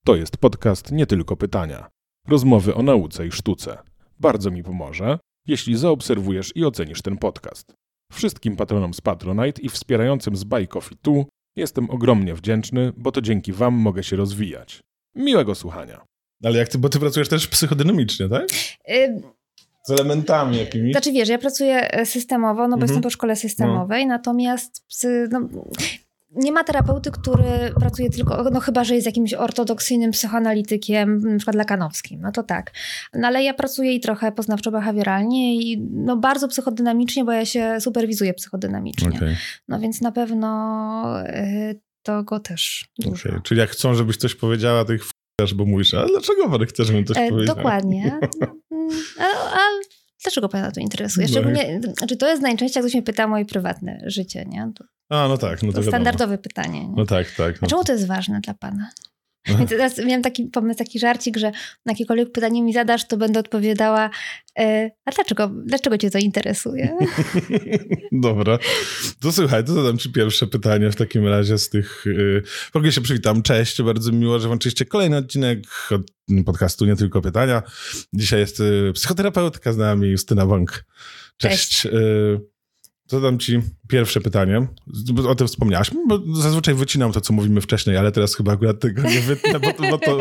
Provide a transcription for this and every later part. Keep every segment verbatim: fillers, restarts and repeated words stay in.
To jest podcast Nie Tylko Pytania. Rozmowy o nauce i sztuce. Bardzo mi pomoże, jeśli zaobserwujesz i ocenisz ten podcast. Wszystkim patronom z Patronite i wspierającym z Buy Coffee Tu jestem ogromnie wdzięczny, bo to dzięki wam mogę się rozwijać. Miłego słuchania. Ale jak ty, bo ty pracujesz też psychodynamicznie, tak? Y- Z elementami jakimiś? Znaczy wiesz, ja pracuję systemowo, no bo mhm. jestem po szkole systemowej, no. natomiast psy, no, nie ma terapeuty, który pracuje tylko, no chyba, że jest jakimś ortodoksyjnym psychoanalitykiem, na przykład lakanowskim, no to tak. No ale ja pracuję i trochę poznawczo-behawioralnie i no bardzo psychodynamicznie, bo ja się superwizuję psychodynamicznie. Okay. No więc na pewno y, to go też dużo. Okay. Czyli jak chcą, żebyś coś powiedziała, to ich f***asz, bo mówisz, a dlaczego pan chce, żebym coś e, powiedział? Dokładnie. a, a dlaczego pana to interesuje? Szczególnie, no. Znaczy to jest najczęściej, jak ktoś mnie pyta o moje prywatne życie, nie? To, a, no tak. No to to standardowe pytanie. Nie? No tak, tak. No. A czemu to jest ważne dla pana? Więc teraz miałam taki pomysł, taki żarcik, że na jakiekolwiek pytanie mi zadasz, to będę odpowiadała, e, a dlaczego, dlaczego cię to interesuje? Dobra. To słuchaj, to zadam ci pierwsze pytanie w takim razie z tych... Yy, w ogóle się przywitam. Cześć, bardzo miło, że włączyliście kolejny odcinek od podcastu Nie Tylko Pytania. Dzisiaj jest yy, psychoterapeutka z nami, Justyna Bąk. Cześć. Cześć. Yy, Zadam ci pierwsze pytanie. O tym wspomniałaś, bo zazwyczaj wycinam to, co mówimy wcześniej, ale teraz chyba akurat tego nie wytnę, bo to... Bo to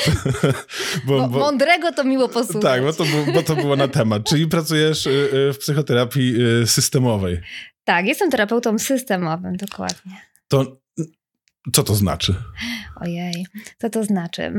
bo, bo, mądrego to miło posłuchać. Tak, bo to, bo to było na temat. Czyli pracujesz w psychoterapii systemowej. Tak, jestem terapeutą systemowym, dokładnie. To co to znaczy? Ojej, co to znaczy?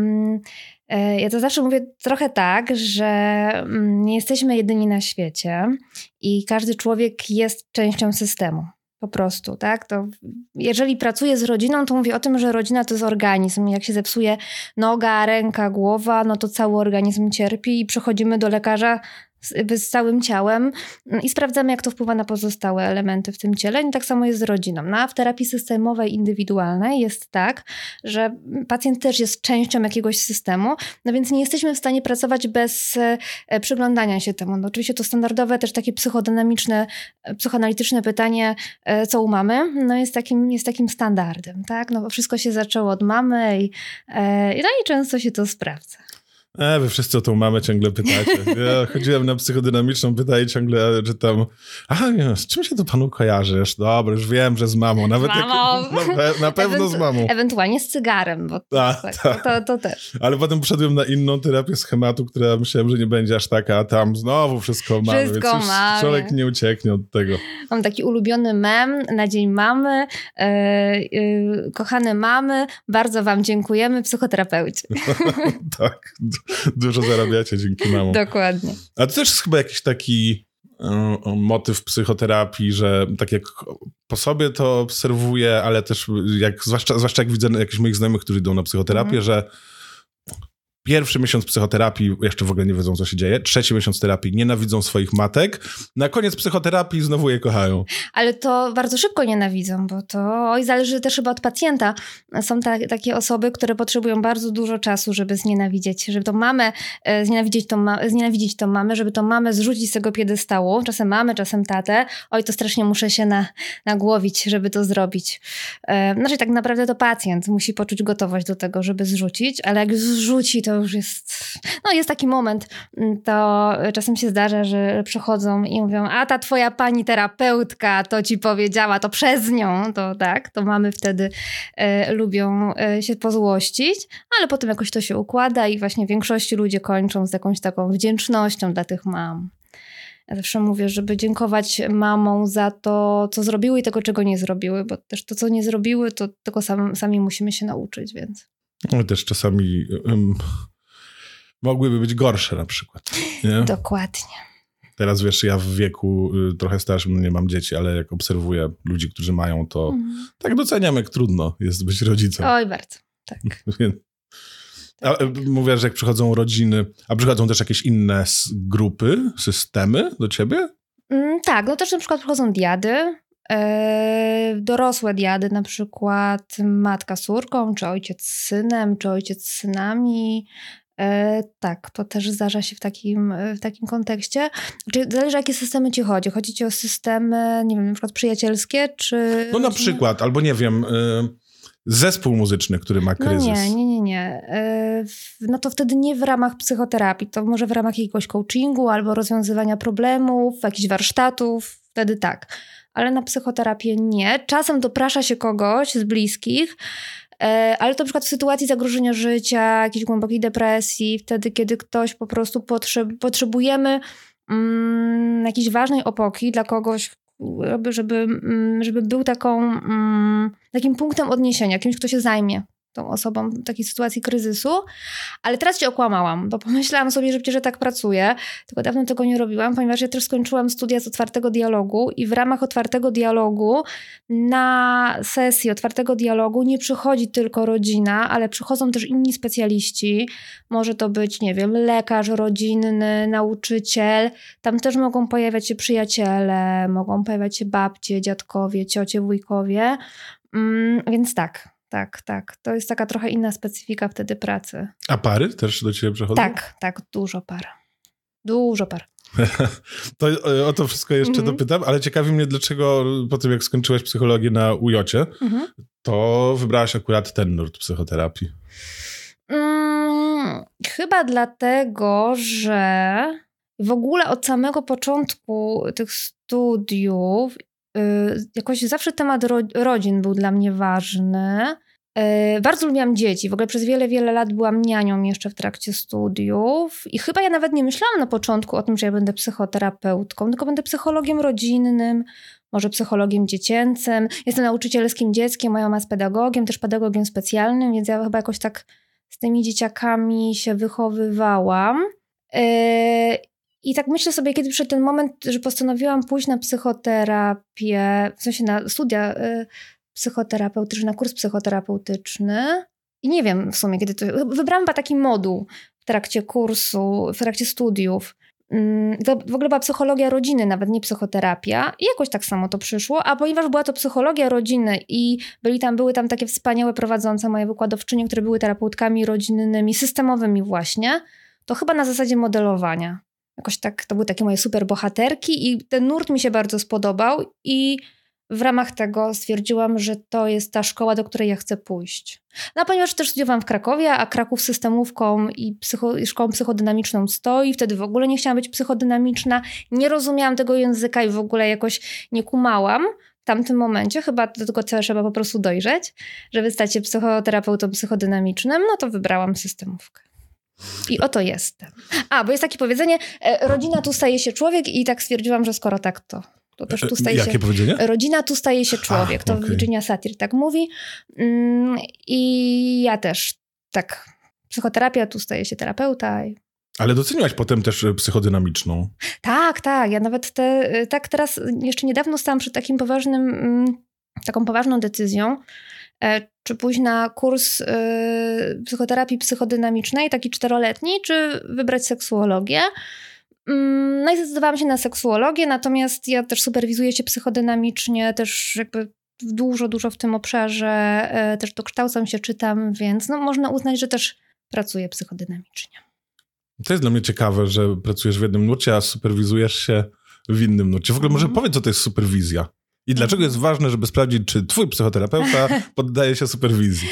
Ja to zawsze mówię trochę tak, że nie jesteśmy jedyni na świecie i każdy człowiek jest częścią systemu. Po prostu, tak? To jeżeli pracuję z rodziną, to mówię o tym, że rodzina to jest organizm. Jak się zepsuje noga, ręka, głowa, no to cały organizm cierpi i przechodzimy do lekarza z, z całym ciałem i sprawdzamy, jak to wpływa na pozostałe elementy w tym ciele. I tak samo jest z rodziną. No, a w terapii systemowej, indywidualnej jest tak, że pacjent też jest częścią jakiegoś systemu, no więc nie jesteśmy w stanie pracować bez e, przyglądania się temu. No, oczywiście to standardowe, też takie psychodynamiczne, psychoanalityczne pytanie, e, co u mamy, no jest takim, jest takim standardem, tak? No bo wszystko się zaczęło od mamy i, e, no i często się to sprawdza. E, wy wszyscy o tą mamę ciągle pytacie. Ja chodziłem na psychodynamiczną, pytaję ciągle, czy tam, aha, nie, z czym się to panu kojarzysz? Dobra, już wiem, że z mamą. Nawet mamą. Jak, na, na pewno Ewentu- z mamą. Ewentualnie z cygarem, bo a, tak, to, to, to też. Ale potem poszedłem na inną terapię schematu, która myślałem, że nie będzie aż taka, a tam znowu wszystko mamy. Wszystko więc mamy. Człowiek nie ucieknie od tego. Mam taki ulubiony mem na Dzień Mamy. Yy, yy, kochane mamy, bardzo wam dziękujemy, psychoterapeuci. Tak, dużo zarabiacie dzięki mamom. Dokładnie. A to też jest chyba jakiś taki y, motyw psychoterapii, że tak jak po sobie to obserwuję, ale też jak, zwłaszcza, zwłaszcza jak widzę jakichś moich znajomych, którzy idą na psychoterapię, mm. że pierwszy miesiąc psychoterapii jeszcze w ogóle nie wiedzą, co się dzieje. Trzeci miesiąc terapii nienawidzą swoich matek. Na koniec psychoterapii znowu je kochają. Ale to bardzo szybko nienawidzą, bo to oj, zależy też chyba od pacjenta. Są ta, takie osoby, które potrzebują bardzo dużo czasu, żeby znienawidzieć, żeby tą mamę, e, znienawidzić, tą ma- znienawidzić tą mamę, żeby tą mamę zrzucić z tego piedestału. Czasem mamę, czasem tatę. Oj, to strasznie muszę się na, nagłowić, żeby to zrobić. E, znaczy tak naprawdę to pacjent musi poczuć gotowość do tego, żeby zrzucić, ale jak zrzuci, to już jest... No jest taki moment, to czasem się zdarza, że przychodzą i mówią, a ta twoja pani terapeutka to ci powiedziała, to przez nią, to tak, to mamy wtedy e, lubią e, się pozłościć, ale potem jakoś to się układa i właśnie w większości ludzie kończą z jakąś taką wdzięcznością dla tych mam. Ja zawsze mówię, żeby dziękować mamom za to, co zrobiły i tego, czego nie zrobiły, bo też to, co nie zrobiły, to tylko sam, sami musimy się nauczyć, więc... No też czasami um, mogłyby być gorsze na przykład. Nie? Dokładnie. Teraz wiesz, ja w wieku y, trochę starszym, no nie mam dzieci, ale jak obserwuję ludzi, którzy mają, to mm. tak doceniam, jak trudno jest być rodzicem. Oj, bardzo, tak. A, mówię, że jak przychodzą rodziny, a przychodzą też jakieś inne grupy, systemy do ciebie? Mm, tak, no też na przykład przychodzą diady, dorosłe diady, na przykład matka z córką, czy ojciec z synem, czy ojciec z synami. E, tak, to też zdarza się w takim, w takim kontekście. Czyli zależy, o jakie systemy ci chodzi. Chodzi ci o systemy, nie wiem, na przykład przyjacielskie, czy... No na przykład, albo nie wiem... Y- zespół muzyczny, który ma kryzys. No nie, nie, nie, nie. No to wtedy nie w ramach psychoterapii, to może w ramach jakiegoś coachingu albo rozwiązywania problemów, jakichś warsztatów, wtedy tak. Ale na psychoterapię nie. Czasem doprasza się kogoś z bliskich, ale to na przykład w sytuacji zagrożenia życia, jakiejś głębokiej depresji, wtedy, kiedy ktoś po prostu potrzeb- potrzebujemy mm, jakiejś ważnej opoki dla kogoś, żeby, żeby, żeby był taką, mm, takim punktem odniesienia, kimś, kto się zajmie tą osobą w takiej sytuacji kryzysu. Ale teraz cię okłamałam, bo pomyślałam sobie, że przecież tak pracuję, tylko dawno tego nie robiłam, ponieważ ja też skończyłam studia z otwartego dialogu i w ramach otwartego dialogu na sesji otwartego dialogu nie przychodzi tylko rodzina, ale przychodzą też inni specjaliści. Może to być, nie wiem, lekarz rodzinny, nauczyciel. Tam też mogą pojawiać się przyjaciele, mogą pojawiać się babcie, dziadkowie, ciocie, wujkowie. Mm, więc tak. Tak, tak. To jest taka trochę inna specyfika wtedy pracy. A pary też do ciebie przychodzą? Tak, tak. Dużo par. Dużo par. To o to wszystko jeszcze mm-hmm. dopytam, ale ciekawi mnie, dlaczego po tym, jak skończyłaś psychologię na U J cie, mm-hmm. to wybrałaś akurat ten nurt psychoterapii. Hmm, chyba dlatego, że w ogóle od samego początku tych studiów jakoś zawsze temat ro- rodzin był dla mnie ważny. Yy, bardzo lubiłam dzieci. W ogóle przez wiele, wiele lat byłam nianią jeszcze w trakcie studiów i chyba ja nawet nie myślałam na początku o tym, że ja będę psychoterapeutką, tylko będę psychologiem rodzinnym, może psychologiem dziecięcym. Jestem nauczycielskim dzieckiem, moja mama jest pedagogiem, też pedagogiem specjalnym, więc ja chyba jakoś tak z tymi dzieciakami się wychowywałam. Yy, I tak myślę sobie, kiedy przyszedł ten moment, że postanowiłam pójść na psychoterapię, w sensie na studia y, psychoterapeutyczne, na kurs psychoterapeutyczny. I nie wiem w sumie, kiedy to... Wybrałam chyba taki moduł w trakcie kursu, w trakcie studiów. To w ogóle była psychologia rodziny, nawet nie psychoterapia. I jakoś tak samo to przyszło. A ponieważ była to psychologia rodziny i byli tam, były tam takie wspaniałe prowadzące moje wykładowczynie, które były terapeutkami rodzinnymi, systemowymi właśnie, to chyba na zasadzie modelowania. Jakoś tak, to były takie moje super bohaterki i ten nurt mi się bardzo spodobał i w ramach tego stwierdziłam, że to jest ta szkoła, do której ja chcę pójść. No a ponieważ też studiowałam w Krakowie, a Kraków systemówką i, psycho, i szkołą psychodynamiczną stoi, wtedy w ogóle nie chciałam być psychodynamiczna, nie rozumiałam tego języka i w ogóle jakoś nie kumałam w tamtym momencie. Chyba do tego trzeba po prostu dojrzeć, żeby stać się psychoterapeutą psychodynamicznym, no to wybrałam systemówkę. I oto jestem. A, bo jest takie powiedzenie, e, rodzina tu staje się człowiek i tak stwierdziłam, że skoro tak, to, to też tu staje Jakie się... powiedzenie? Rodzina tu staje się człowiek. A, to okay. Virginia Satir tak mówi. Mm, I ja też tak. Psychoterapia, tu staje się terapeuta. I... Ale doceniłaś potem też psychodynamiczną. Tak, tak. Ja nawet te, tak teraz jeszcze niedawno stałam przed takim poważnym, taką poważną decyzją, czy pójść na kurs y, psychoterapii psychodynamicznej, taki czteroletni, czy wybrać seksuologię. Mm, no i zdecydowałam się na seksuologię, natomiast ja też superwizuję się psychodynamicznie, też jakby dużo, dużo w tym obszarze, y, też dokształcam się, czytam, więc no, można uznać, że też pracuję psychodynamicznie. To jest dla mnie ciekawe, że pracujesz w jednym nurcie, a superwizujesz się w innym nurcie. W ogóle może powiedz, co to jest superwizja? I dlaczego jest ważne, żeby sprawdzić, czy twój psychoterapeuta poddaje się superwizji?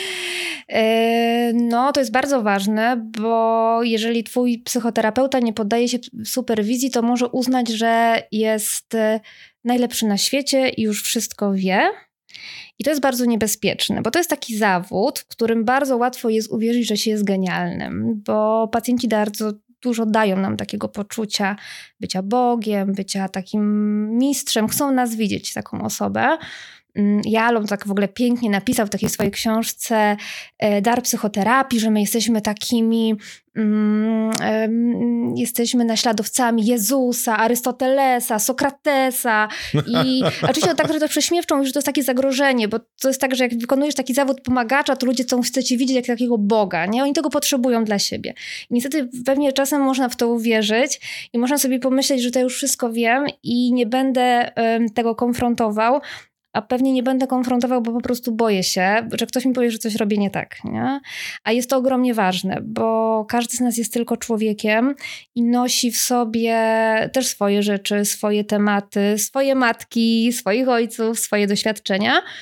No, to jest bardzo ważne, bo jeżeli twój psychoterapeuta nie poddaje się superwizji, to może uznać, że jest najlepszy na świecie i już wszystko wie. I to jest bardzo niebezpieczne, bo to jest taki zawód, w którym bardzo łatwo jest uwierzyć, że się jest genialnym, bo pacjenci bardzo dużo dają nam takiego poczucia bycia Bogiem, bycia takim mistrzem. Chcą nas widzieć, taką osobę. Jalom tak w ogóle pięknie napisał w takiej swojej książce Dar psychoterapii, że my jesteśmy takimi, um, um, jesteśmy naśladowcami Jezusa, Arystotelesa, Sokratesa i oczywiście on tak trochę prześmiewczą, że to jest takie zagrożenie, bo to jest tak, że jak wykonujesz taki zawód pomagacza, to ludzie chcą, chcą cię widzieć jak takiego Boga, nie? Oni tego potrzebują dla siebie. I niestety pewnie czasem można w to uwierzyć i można sobie pomyśleć, że to już wszystko wiem i nie będę um, tego konfrontował, a pewnie nie będę konfrontował, bo po prostu boję się, że ktoś mi powie, że coś robię nie tak, nie? A jest to ogromnie ważne, bo każdy z nas jest tylko człowiekiem i nosi w sobie też swoje rzeczy, swoje tematy, swoje matki, swoich ojców, swoje doświadczenia.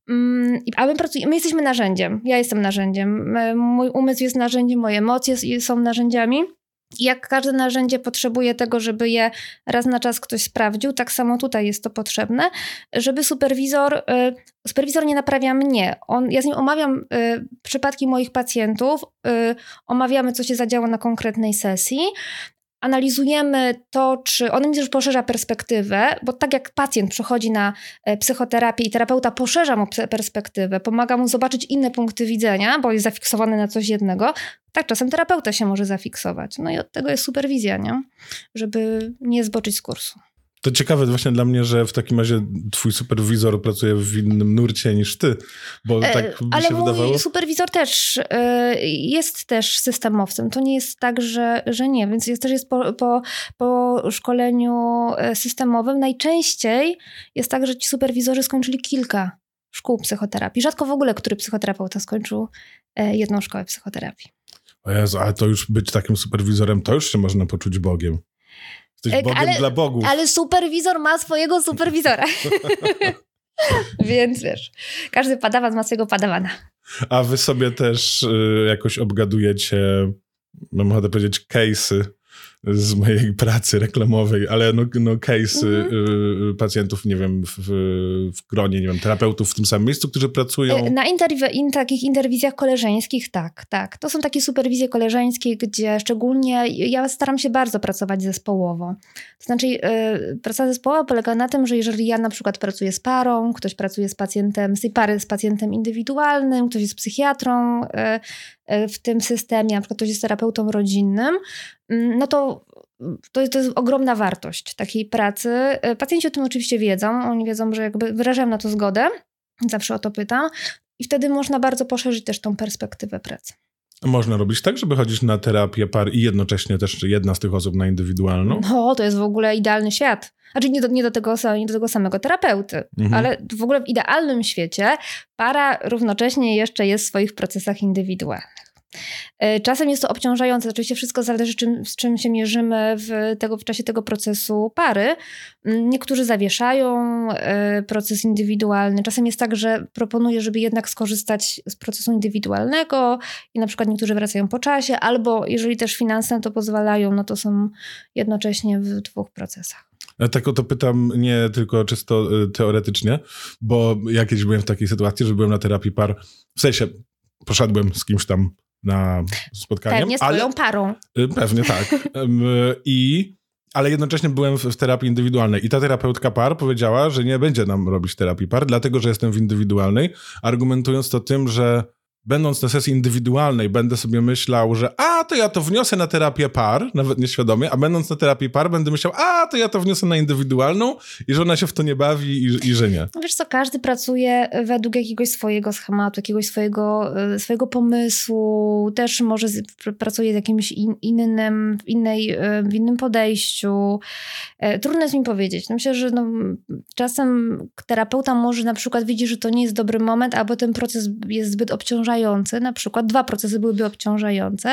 A my, pracujemy, my jesteśmy narzędziem. Ja jestem narzędziem. Mój umysł jest narzędziem, moje emocje są narzędziami. I jak każde narzędzie potrzebuje tego, żeby je raz na czas ktoś sprawdził, tak samo tutaj jest to potrzebne, żeby superwizor, superwizor nie naprawia mnie. On, ja z nim omawiam przypadki moich pacjentów, omawiamy, co się zadziało na konkretnej sesji, analizujemy to, czy on mi też poszerza perspektywę, bo tak jak pacjent przychodzi na psychoterapię i terapeuta poszerza mu perspektywę, pomaga mu zobaczyć inne punkty widzenia, bo jest zafiksowany na coś jednego, tak czasem terapeuta się może zafiksować. No i od tego jest superwizja, nie? Żeby nie zboczyć z kursu. To ciekawe właśnie dla mnie, że w takim razie twój superwizor pracuje w innym nurcie niż ty, bo tak mi Ale się mój wydawało. superwizor też jest też systemowcem. To nie jest tak, że, że nie, więc jest też jest po, po, po szkoleniu systemowym. Najczęściej jest tak, że ci superwizorzy skończyli kilka szkół psychoterapii. Rzadko w ogóle, który psychoterapeuta skończył jedną szkołę psychoterapii. O Jezu, ale to już być takim superwizorem, to już się można poczuć Bogiem. Jesteś Bogiem ale, dla bogów. Ale superwizor ma swojego superwizora. Więc wiesz, każdy padawan ma swojego padawana. A wy sobie też y, jakoś obgadujecie, mam ochotę powiedzieć, case'y z mojej pracy reklamowej, ale no, no case'y mm-hmm. y, pacjentów, nie wiem, w, w gronie, nie wiem, terapeutów w tym samym miejscu, którzy pracują. Na interw- in, takich interwizjach koleżeńskich, tak, tak. To są takie superwizje koleżeńskie, gdzie szczególnie ja staram się bardzo pracować zespołowo. To znaczy yy, praca zespołowa polega na tym, że jeżeli ja na przykład pracuję z parą, ktoś pracuje z pacjentem, z tej pary z pacjentem indywidualnym, ktoś jest psychiatrą yy, yy, w tym systemie, na przykład ktoś jest terapeutą rodzinnym, yy, no to To jest, to jest ogromna wartość takiej pracy. Pacjenci o tym oczywiście wiedzą. Oni wiedzą, że jakby wyrażają na to zgodę. Zawsze o to pytam. I wtedy można bardzo poszerzyć też tą perspektywę pracy. Można robić tak, żeby chodzić na terapię par i jednocześnie też jedna z tych osób na indywidualną? No, to jest w ogóle idealny świat. Znaczy nie do, nie do, tego, nie do tego samego terapeuty, mhm. ale w ogóle w idealnym świecie para równocześnie jeszcze jest w swoich procesach indywidualnych. Czasem jest to obciążające, oczywiście wszystko zależy czym, z czym się mierzymy w, tego, w czasie tego procesu pary. Niektórzy zawieszają proces indywidualny. Czasem jest tak, że proponuję, żeby jednak skorzystać z procesu indywidualnego i na przykład niektórzy wracają po czasie, albo jeżeli też finanse na to pozwalają, no to są jednocześnie w dwóch procesach. Ja tak o to pytam nie tylko czysto teoretycznie, bo ja kiedyś byłem w takiej sytuacji, że byłem na terapii par, w sensie poszedłem z kimś tam na spotkanie. Pewnie z twoją ale, parą. Pewnie tak. I, ale jednocześnie byłem w, w terapii indywidualnej i ta terapeutka par powiedziała, że nie będzie nam robić terapii par, dlatego, że jestem w indywidualnej, argumentując to tym, że będąc na sesji indywidualnej będę sobie myślał, że a, to ja to wniosę na terapię par, nawet nieświadomie, a będąc na terapii par będę myślał, a, to ja to wniosę na indywidualną i że ona się w to nie bawi i, i że nie. Wiesz co, każdy pracuje według jakiegoś swojego schematu, jakiegoś swojego, swojego pomysłu, też może z, pracuje z jakimś in, innym, w, innej, w innym podejściu. Trudno jest mi powiedzieć. Myślę, że no, czasem terapeuta może na przykład widzi, że to nie jest dobry moment, albo ten proces jest zbyt obciążający. Na przykład dwa procesy byłyby obciążające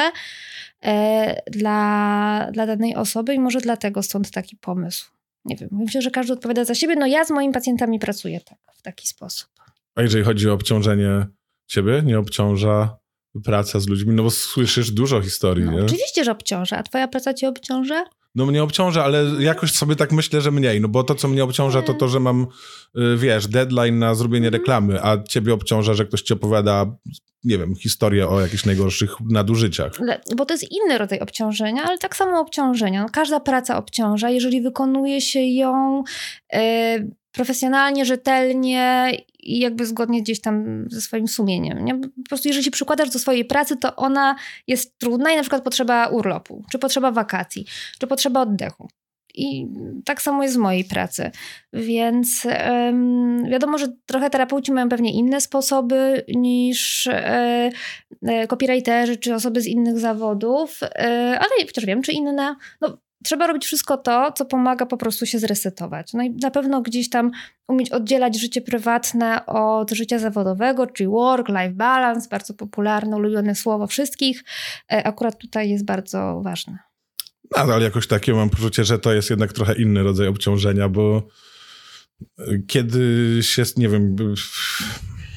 e, dla, dla danej osoby i może dlatego stąd taki pomysł. Nie wiem, myślę, że każdy odpowiada za siebie. No ja z moimi pacjentami pracuję tak, w taki sposób. A jeżeli chodzi o obciążenie ciebie, nie obciąża praca z ludźmi? No bo słyszysz dużo historii, no, nie? Oczywiście, że obciąża. A twoja praca cię obciąża? No mnie obciąża, ale jakoś sobie tak myślę, że mniej. No bo to, co mnie obciąża, to to, że mam, wiesz, deadline na zrobienie reklamy, a ciebie obciąża, że ktoś ci opowiada, nie wiem, historię o jakichś najgorszych nadużyciach. Bo to jest inny rodzaj obciążenia, ale tak samo obciążenia. No, każda praca obciąża, jeżeli wykonuje się ją yy, profesjonalnie, rzetelnie i jakby zgodnie gdzieś tam ze swoim sumieniem. Nie? Po prostu jeżeli się przykładasz do swojej pracy, to ona jest trudna i na przykład potrzeba urlopu, czy potrzeba wakacji, czy potrzeba oddechu. I tak samo jest z mojej pracy. Więc ym, wiadomo, że trochę terapeuci mają pewnie inne sposoby niż yy, copywriterzy, czy osoby z innych zawodów, yy, ale chociaż wiem, czy inne. No, trzeba robić wszystko to, co pomaga po prostu się zresetować. No i na pewno gdzieś tam umieć oddzielać życie prywatne od życia zawodowego, czyli work-life balance, bardzo popularne, ulubione słowo wszystkich. Akurat tutaj jest bardzo ważne. No, ale jakoś takie mam poczucie, że to jest jednak trochę inny rodzaj obciążenia, bo kiedy się, nie wiem,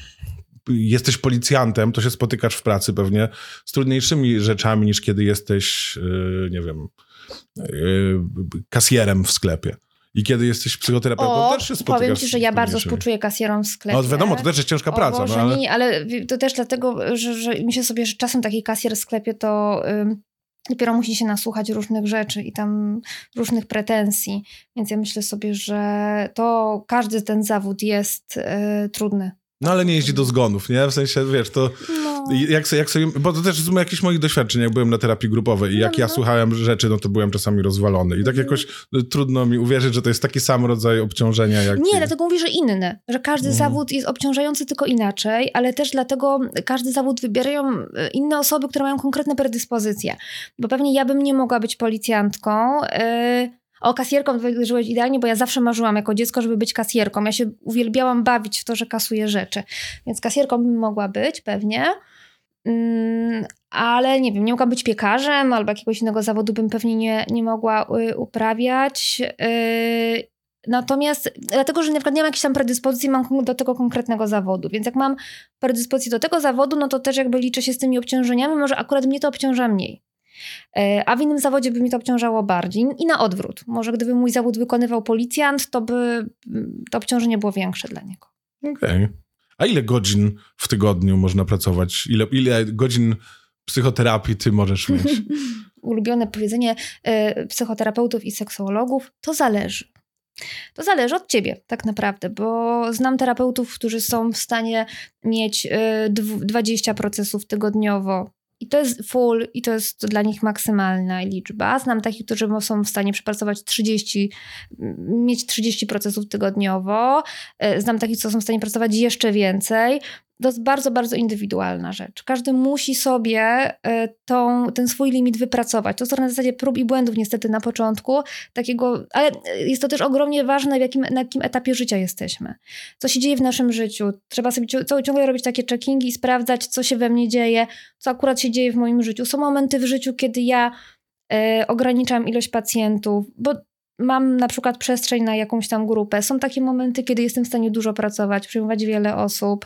jesteś policjantem, to się spotykasz w pracy pewnie z trudniejszymi rzeczami niż kiedy jesteś, yy, nie wiem, yy, kasjerem w sklepie. I kiedy jesteś psychoterapeutą, o, też się spotykasz. Powiem ci, że ja bardzo współczuję kasjerom w sklepie. No wiadomo, to też jest ciężka o praca. Boże, no, ale... nie, ale to też dlatego, że, że myślę sobie, że czasem taki kasjer w sklepie to ym, dopiero musi się nasłuchać różnych rzeczy i tam różnych pretensji. Więc ja myślę sobie, że to każdy ten zawód jest y, trudny. No ale nie jeździ do zgonów, nie? W sensie, wiesz, to no. jak, sobie, jak sobie, bo to też z jakichś moich doświadczeń, jak byłem na terapii grupowej i jak no, ja no. słuchałem rzeczy, no to byłem czasami rozwalony i tak jakoś no, trudno mi uwierzyć, że to jest taki sam rodzaj obciążenia jak... Nie, dlatego mówię, że inny, że każdy mm. zawód jest obciążający tylko inaczej, ale też dlatego każdy zawód wybierają inne osoby, które mają konkretne predyspozycje, bo pewnie ja bym nie mogła być policjantką, yy, O, kasjerką wydarzyłeś idealnie, bo ja zawsze marzyłam jako dziecko, żeby być kasjerką. Ja się uwielbiałam bawić w to, że kasuję rzeczy. Więc kasjerką bym mogła być pewnie, mm, ale nie wiem, nie mogła być piekarzem albo jakiegoś innego zawodu bym pewnie nie, nie mogła y, uprawiać. Y, natomiast dlatego, że na przykład nie mam jakiejś tam predyspozycji, mam do tego konkretnego zawodu. Więc jak mam predyspozycję do tego zawodu, no to też jakby liczę się z tymi obciążeniami, może akurat mnie to obciąża mniej. A w innym zawodzie by mi to obciążało bardziej. I na odwrót. Może gdyby mój zawód wykonywał policjant, to by to obciążenie było większe dla niego. Okej. Okay. A ile godzin w tygodniu można pracować? Ile, ile godzin psychoterapii ty możesz mieć? Ulubione powiedzenie y, psychoterapeutów i seksuologów, to zależy. To zależy od ciebie tak naprawdę, bo znam terapeutów, którzy są w stanie mieć y, dwadzieścia procesów tygodniowo. I to jest full i to jest dla nich maksymalna liczba. Znam takich, którzy są w stanie przepracować trzydzieści, mieć trzydzieści procesów tygodniowo. Znam takich, co są w stanie pracować jeszcze więcej. To jest bardzo, bardzo indywidualna rzecz. Każdy musi sobie tą, ten swój limit wypracować. To jest na zasadzie prób i błędów niestety na początku. Takiego, ale jest to też ogromnie ważne, w jakim, na jakim etapie życia jesteśmy. Co się dzieje w naszym życiu. Trzeba sobie ciągle robić takie checkingi i sprawdzać, co się we mnie dzieje, co akurat się dzieje w moim życiu. Są momenty w życiu, kiedy ja y, ograniczam ilość pacjentów, bo mam na przykład przestrzeń na jakąś tam grupę. Są takie momenty, kiedy jestem w stanie dużo pracować, przyjmować wiele osób.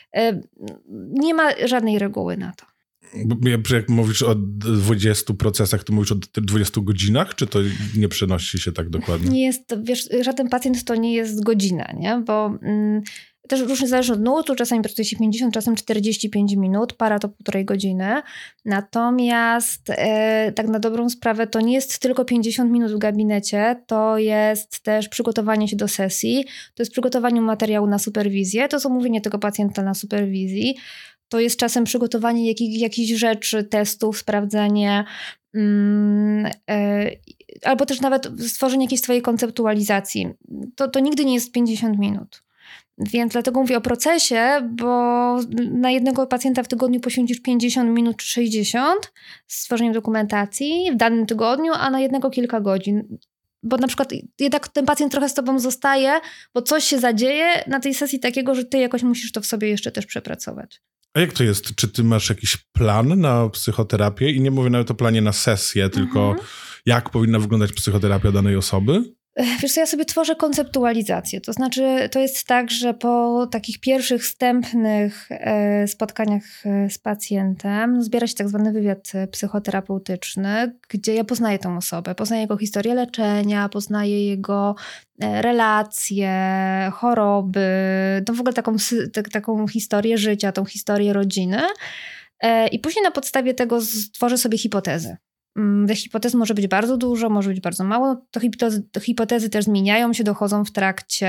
Nie ma żadnej reguły na to. Jak mówisz o dwudziestu procesach, to mówisz o dwudziestu godzinach, czy to nie przenosi się tak dokładnie? Nie jest, wiesz, żaden pacjent to nie jest godzina, nie? Bo mm, też różnie zależy od nutu, czasami pracuje się pięćdziesiąt, czasem czterdzieści pięć minut, para to półtorej godziny. Natomiast e, tak na dobrą sprawę to nie jest tylko pięćdziesiąt minut w gabinecie, to jest też przygotowanie się do sesji, to jest przygotowanie materiału na superwizję, to jest omówienie tego pacjenta na superwizji, to jest czasem przygotowanie jakich, jakichś rzeczy, testów, sprawdzenie, mm, e, albo też nawet stworzenie jakiejś swojej konceptualizacji. To, to nigdy nie jest pięćdziesiąt minut. Więc dlatego mówię o procesie, bo na jednego pacjenta w tygodniu poświęcisz pięćdziesiąt minut czy sześćdziesiąt z stworzeniem dokumentacji w danym tygodniu, a na jednego kilka godzin. Bo na przykład jednak ten pacjent trochę z tobą zostaje, bo coś się zadzieje na tej sesji takiego, że ty jakoś musisz to w sobie jeszcze też przepracować. A jak to jest? Czy ty masz jakiś plan na psychoterapię? I nie mówię nawet o planie na sesję, tylko mhm. jak powinna wyglądać psychoterapia danej osoby? Wiesz co, ja sobie tworzę konceptualizację. To znaczy, to jest tak, że po takich pierwszych wstępnych e, spotkaniach e, z pacjentem zbiera się tak zwany wywiad psychoterapeutyczny, gdzie ja poznaję tą osobę, poznaję jego historię leczenia, poznaję jego e, relacje, choroby, no w ogóle taką, tak, taką historię życia, tą historię rodziny. E, I później na podstawie tego stworzę sobie hipotezy. Tych hipotez może być bardzo dużo, może być bardzo mało. To hipotezy, to hipotezy też zmieniają się, dochodzą w trakcie,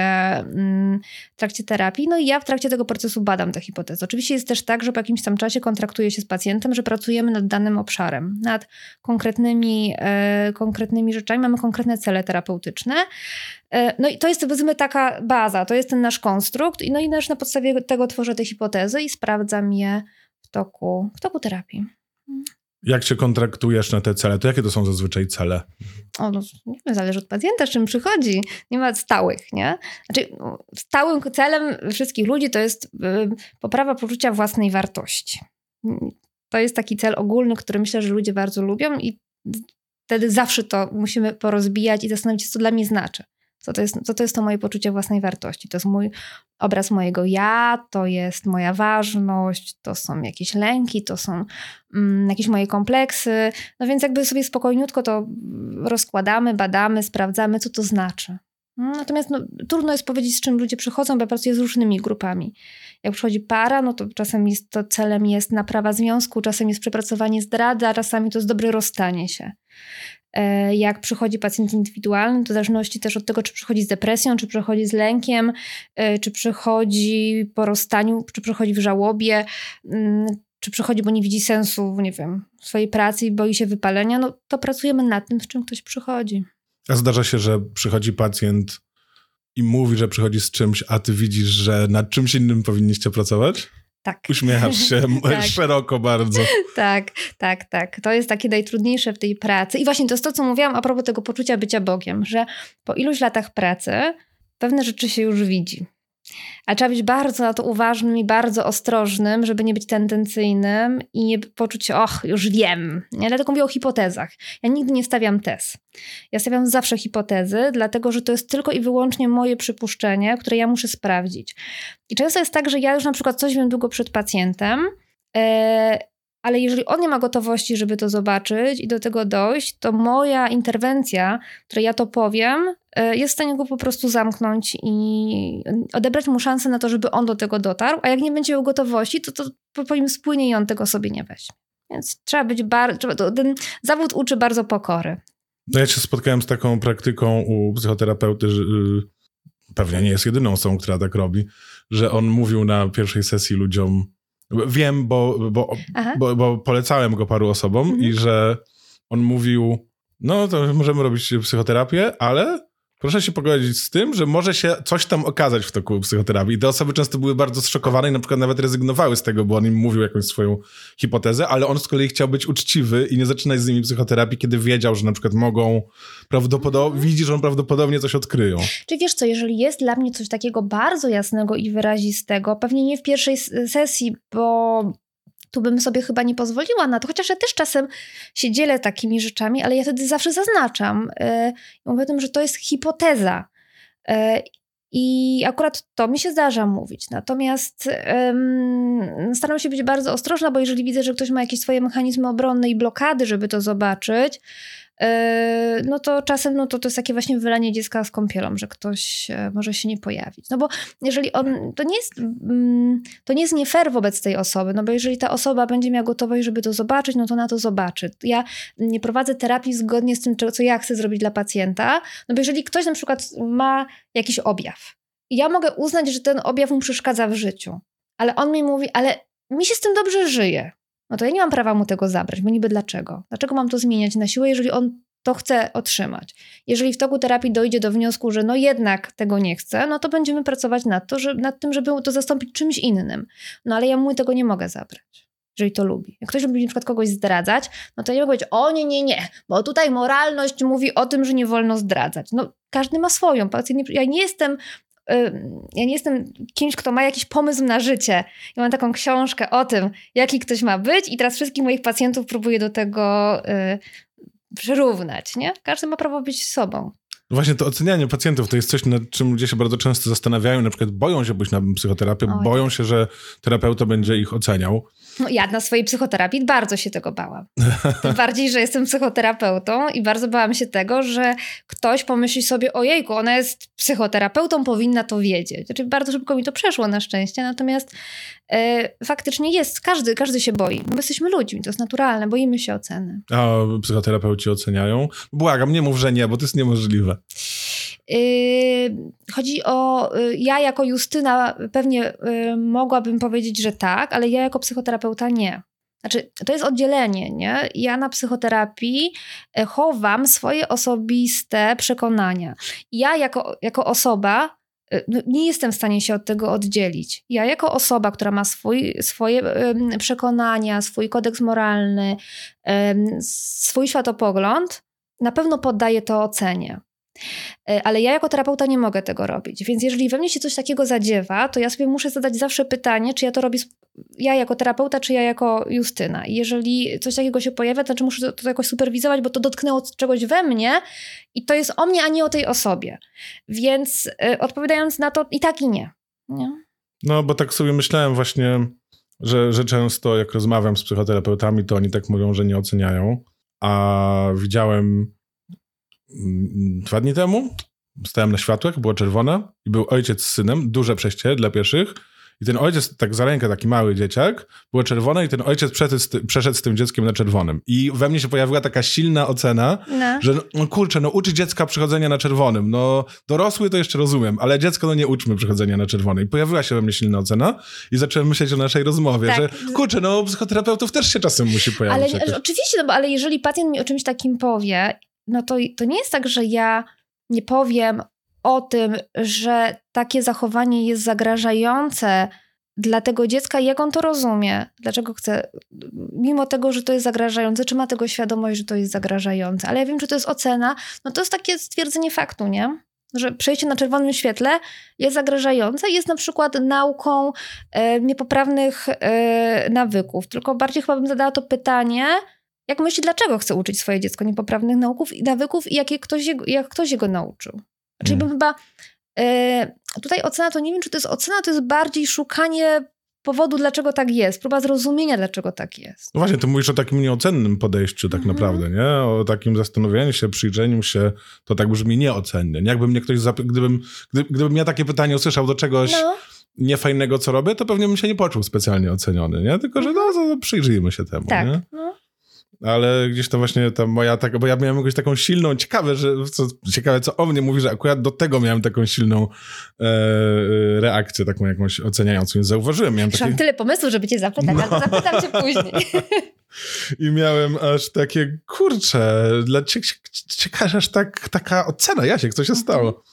w trakcie terapii. No i ja w trakcie tego procesu badam te hipotezy. Oczywiście jest też tak, że po jakimś tam czasie kontraktuję się z pacjentem, że pracujemy nad danym obszarem, nad konkretnymi, e, konkretnymi rzeczami. Mamy konkretne cele terapeutyczne. E, no i to jest powiedzmy taka baza, to jest ten nasz konstrukt. No i też na podstawie tego tworzę te hipotezy i sprawdzam je w toku, w toku terapii. Jak się kontraktujesz na te cele? To jakie to są zazwyczaj cele? O, no, nie wiem, zależy od pacjenta, z czym przychodzi. Nie ma stałych, nie? Znaczy, stałym celem wszystkich ludzi to jest y, poprawa poczucia własnej wartości. To jest taki cel ogólny, który myślę, że ludzie bardzo lubią i wtedy zawsze to musimy porozbijać i zastanowić się, co dla mnie znaczy. Co to jest, co to jest to moje poczucie własnej wartości? To jest mój obraz mojego ja, to jest moja ważność, to są jakieś lęki, to są mm, jakieś moje kompleksy. No więc jakby sobie spokojniutko to rozkładamy, badamy, sprawdzamy, co to znaczy. Natomiast no, trudno jest powiedzieć, z czym ludzie przychodzą, bo ja pracuję z różnymi grupami. Jak przychodzi para, no to czasem jest to celem jest naprawa związku, czasem jest przepracowanie zdrady, a czasami to jest dobre rozstanie się. Jak przychodzi pacjent indywidualny, to w zależności też od tego, czy przychodzi z depresją, czy przychodzi z lękiem, czy przychodzi po rozstaniu, czy przychodzi w żałobie, czy przychodzi, bo nie widzi sensu, nie wiem, w swojej pracy i boi się wypalenia, no to pracujemy nad tym, z czym ktoś przychodzi. A zdarza się, że przychodzi pacjent i mówi, że przychodzi z czymś, a ty widzisz, że nad czymś innym powinniście pracować? Tak. Uśmiechasz się tak. szeroko bardzo. Tak, tak, tak. To jest takie najtrudniejsze w tej pracy. I właśnie to jest to, co mówiłam a propos tego poczucia bycia Bogiem, że po iluś latach pracy pewne rzeczy się już widzi. A trzeba być bardzo na to uważnym i bardzo ostrożnym, żeby nie być tendencyjnym i nie poczuć się, och, już wiem. Ja dlatego mówię o hipotezach. Ja nigdy nie stawiam tez. Ja stawiam zawsze hipotezy, dlatego że to jest tylko i wyłącznie moje przypuszczenie, które ja muszę sprawdzić. I często jest tak, że ja już na przykład coś wiem długo przed pacjentem, yy, ale jeżeli on nie ma gotowości, żeby to zobaczyć i do tego dojść, to moja interwencja, której ja to powiem, jest w stanie go po prostu zamknąć i odebrać mu szansę na to, żeby on do tego dotarł, a jak nie będzie miał gotowości, to, to po nim spłynie i on tego sobie nie weźmie. Więc trzeba być bardzo... Ten zawód uczy bardzo pokory. No ja się spotkałem z taką praktyką u psychoterapeuty, że yy, pewnie nie jest jedyną osobą, która tak robi, że on mówił na pierwszej sesji ludziom, wiem, bo, bo, bo, bo polecałem go paru osobom mhm. i że on mówił, no to możemy robić psychoterapię, ale proszę się pogodzić z tym, że może się coś tam okazać w toku psychoterapii. I te osoby często były bardzo zszokowane i na przykład nawet rezygnowały z tego, bo on im mówił jakąś swoją hipotezę, ale on z kolei chciał być uczciwy i nie zaczynać z nimi psychoterapii, kiedy wiedział, że na przykład mogą prawdopodobnie, mhm. widzi, że on prawdopodobnie coś odkryją. Czy wiesz co, jeżeli jest dla mnie coś takiego bardzo jasnego i wyrazistego, pewnie nie w pierwszej sesji, bo tu bym sobie chyba nie pozwoliła na to, chociaż ja też czasem się dzielę takimi rzeczami, ale ja wtedy zawsze zaznaczam. Yy, mówię o tym, że to jest hipoteza. Yy, I akurat to mi się zdarza mówić. Natomiast yy, staram się być bardzo ostrożna, bo jeżeli widzę, że ktoś ma jakieś swoje mechanizmy obronne i blokady, żeby to zobaczyć, yy, no to czasem no to, to jest takie właśnie wylanie dziecka z kąpielą, że ktoś yy, może się nie pojawić. No bo jeżeli on, to nie jest, yy, to nie jest nie fair wobec tej osoby, no bo jeżeli ta osoba będzie miała gotowość, żeby to zobaczyć, no to na to zobaczy. Ja nie prowadzę terapii zgodnie z tym, co ja chcę zrobić dla pacjenta, no bo jeżeli ktoś na przykład ma jakiś objaw i ja mogę uznać, że ten objaw mu przeszkadza w życiu, ale on mi mówi, ale mi się z tym dobrze żyje. No to ja nie mam prawa mu tego zabrać, bo niby dlaczego? Dlaczego mam to zmieniać na siłę, jeżeli on to chce otrzymać? Jeżeli w toku terapii dojdzie do wniosku, że no jednak tego nie chce, no to będziemy pracować nad, to, że, nad tym, żeby to zastąpić czymś innym. No ale ja mu tego nie mogę zabrać, jeżeli to lubi. Jak ktoś lubi na przykład kogoś zdradzać, no to nie mogę powiedzieć, o nie, nie, nie, bo tutaj moralność mówi o tym, że nie wolno zdradzać. No każdy ma swoją. Ja nie jestem... Ja nie jestem kimś, kto ma jakiś pomysł na życie. Ja mam taką książkę o tym, jaki ktoś ma być i teraz wszystkich moich pacjentów próbuję do tego y, przyrównać, nie? Każdy ma prawo być sobą. Właśnie to ocenianie pacjentów to jest coś, nad czym ludzie się bardzo często zastanawiają, na przykład boją się pójść na psychoterapię, Oj. boją się, że terapeuta będzie ich oceniał. No, ja na swojej psychoterapii bardzo się tego bałam. Tym bardziej, że jestem psychoterapeutą i bardzo bałam się tego, że ktoś pomyśli sobie, ojejku, ona jest psychoterapeutą, powinna to wiedzieć. Znaczy, bardzo szybko mi to przeszło na szczęście, natomiast e, faktycznie jest, każdy, każdy się boi. My jesteśmy ludźmi, to jest naturalne, boimy się oceny. A psychoterapeuci oceniają? Błagam, nie mów, że nie, bo to jest niemożliwe. Yy, chodzi o, yy, ja jako Justyna pewnie yy, mogłabym powiedzieć, że tak, ale ja jako psychoterapeuta nie. Znaczy, to jest oddzielenie, nie? Ja na psychoterapii chowam swoje osobiste przekonania. Ja jako, jako osoba yy, nie jestem w stanie się od tego oddzielić. Ja jako osoba, która ma swój, swoje yy, przekonania, swój kodeks moralny, yy, swój światopogląd, na pewno poddaję to ocenie. Ale ja jako terapeuta nie mogę tego robić, więc jeżeli we mnie się coś takiego zadziewa, to ja sobie muszę zadać zawsze pytanie, czy ja to robię z ja jako terapeuta, czy ja jako Justyna. I jeżeli coś takiego się pojawia, to znaczy muszę to, to jakoś superwizować, bo to dotknęło czegoś we mnie i to jest o mnie, a nie o tej osobie. Więc y, odpowiadając na to i tak i nie. nie? No, bo tak sobie myślałem właśnie, że, że często jak rozmawiam z psychoterapeutami, to oni tak mówią, że nie oceniają. A widziałem dwa dni temu, stałem na światłach, było czerwone i był ojciec z synem, duże przejście dla pieszych. I ten ojciec, tak za rękę, taki mały dzieciak, było czerwone i ten ojciec przeszedł z, ty, przeszedł z tym dzieckiem na czerwonym. I we mnie się pojawiła taka silna ocena, no. że no kurczę, no uczy dziecka przychodzenia na czerwonym. No dorosły to jeszcze rozumiem, ale dziecko no nie uczmy przychodzenia na czerwonym. I pojawiła się we mnie silna ocena i zacząłem myśleć o naszej rozmowie, tak. że kurczę, no psychoterapeutów też się czasem musi pojawić. Ale oczywiście, no bo ale jeżeli pacjent mi o czymś takim powie, no to, to nie jest tak, że ja nie powiem o tym, że takie zachowanie jest zagrażające dla tego dziecka, jak on to rozumie, dlaczego chce, mimo tego, że to jest zagrażające, czy ma tego świadomość, że to jest zagrażające, ale ja wiem, że to jest ocena, no to jest takie stwierdzenie faktu, nie? Że przejście na czerwonym świetle jest zagrażające, jest na przykład nauką e, niepoprawnych e, nawyków, tylko bardziej chyba bym zadała to pytanie, jak myśli, dlaczego chce uczyć swoje dziecko niepoprawnych nauków i nawyków i jakie ktoś jego, jak ktoś jego nauczył. Czyli bym chyba e, tutaj ocena to nie wiem, czy to jest ocena, to jest bardziej szukanie powodu, dlaczego tak jest, próba zrozumienia, dlaczego tak jest. No właśnie, ty mówisz o takim nieocennym podejściu tak mhm. naprawdę, nie? O takim zastanowieniu się, przyjrzeniu się, to tak brzmi nieocennie. Nie? Jakby mnie ktoś, zap... gdybym, gdy, gdybym ja takie pytanie usłyszał do czegoś no. niefajnego, co robię, to pewnie bym się nie poczuł specjalnie oceniony, nie? Tylko, że no, no przyjrzyjmy się temu, tak. nie? No. Ale gdzieś to właśnie ta moja taka, bo ja miałem jakąś taką silną, ciekawe, że co, ciekawe co o mnie mówi, że akurat do tego miałem taką silną e, reakcję, taką jakąś oceniającą, więc zauważyłem. Miałem takie... Mam tyle pomysłów, żeby cię zapytać, no. ale zapytam cię później. I miałem aż takie, kurczę, dla ciebie ciekawe, aż tak, taka ocena, Jasiek, co się stało?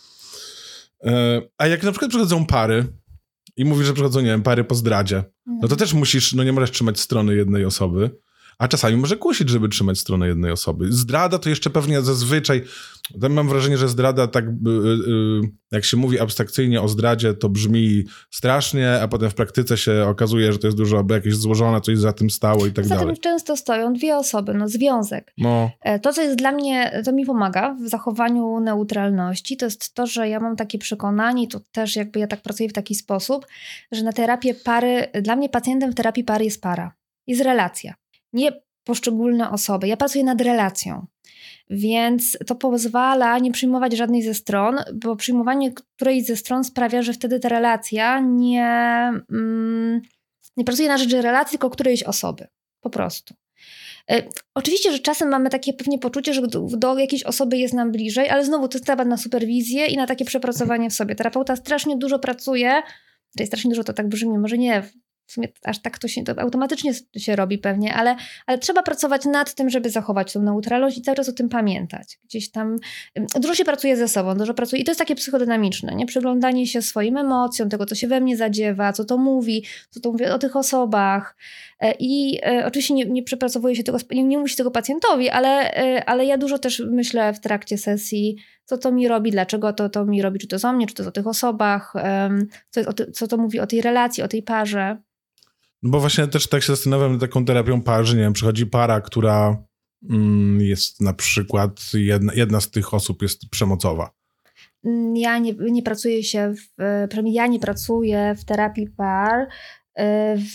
E, a jak na przykład przychodzą pary i mówisz, że przychodzą, nie wiem, pary po zdradzie, no to też musisz, no nie możesz trzymać strony jednej osoby, a czasami może kusić, żeby trzymać stronę jednej osoby. Zdrada to jeszcze pewnie zazwyczaj, mam wrażenie, że zdrada tak, jak się mówi abstrakcyjnie o zdradzie, to brzmi strasznie, a potem w praktyce się okazuje, że to jest dużo jakieś złożone, coś za tym stało i tak za dalej. Za tym często stoją dwie osoby, no związek. No. To, co jest dla mnie, to mi pomaga w zachowaniu neutralności, to jest to, że ja mam takie przekonanie, i to też jakby ja tak pracuję w taki sposób, że na terapię pary, dla mnie pacjentem w terapii pary jest para, jest relacja. Nie poszczególne osoby. Ja pracuję nad relacją, więc to pozwala nie przyjmować żadnej ze stron, bo przyjmowanie którejś ze stron sprawia, że wtedy ta relacja nie, mm, nie pracuje na rzecz relacji, tylko którejś osoby. Po prostu. Y, oczywiście, że czasem mamy takie pewnie poczucie, że do, do jakiejś osoby jest nam bliżej, ale znowu to jest temat na superwizję i na takie przepracowanie w sobie. Terapeuta strasznie dużo pracuje, czyli strasznie dużo to tak brzmi, może nie w sumie aż tak to się to automatycznie się robi pewnie, ale, ale trzeba pracować nad tym, żeby zachować tą neutralność i cały czas o tym pamiętać. Gdzieś tam dużo się pracuje ze sobą, dużo pracuje i to jest takie psychodynamiczne, nie? Przyglądanie się swoim emocjom, tego, co się we mnie zadziewa, co to mówi, co to mówi o tych osobach i e, oczywiście nie, nie przepracowuje się tego, nie, nie musi tego pacjentowi, ale, e, ale ja dużo też myślę w trakcie sesji, co to mi robi, dlaczego to, to mi robi, czy to jest o mnie, czy to jest o tych osobach, um, co, jest o ty, co to mówi o tej relacji, o tej parze. No bo właśnie też tak się zastanawiam nad taką terapią parzy, nie wiem, przychodzi para, która mm, jest na przykład, jedna, jedna z tych osób jest przemocowa. Ja nie, nie pracuję się, w, przynajmniej ja nie pracuję w terapii par w,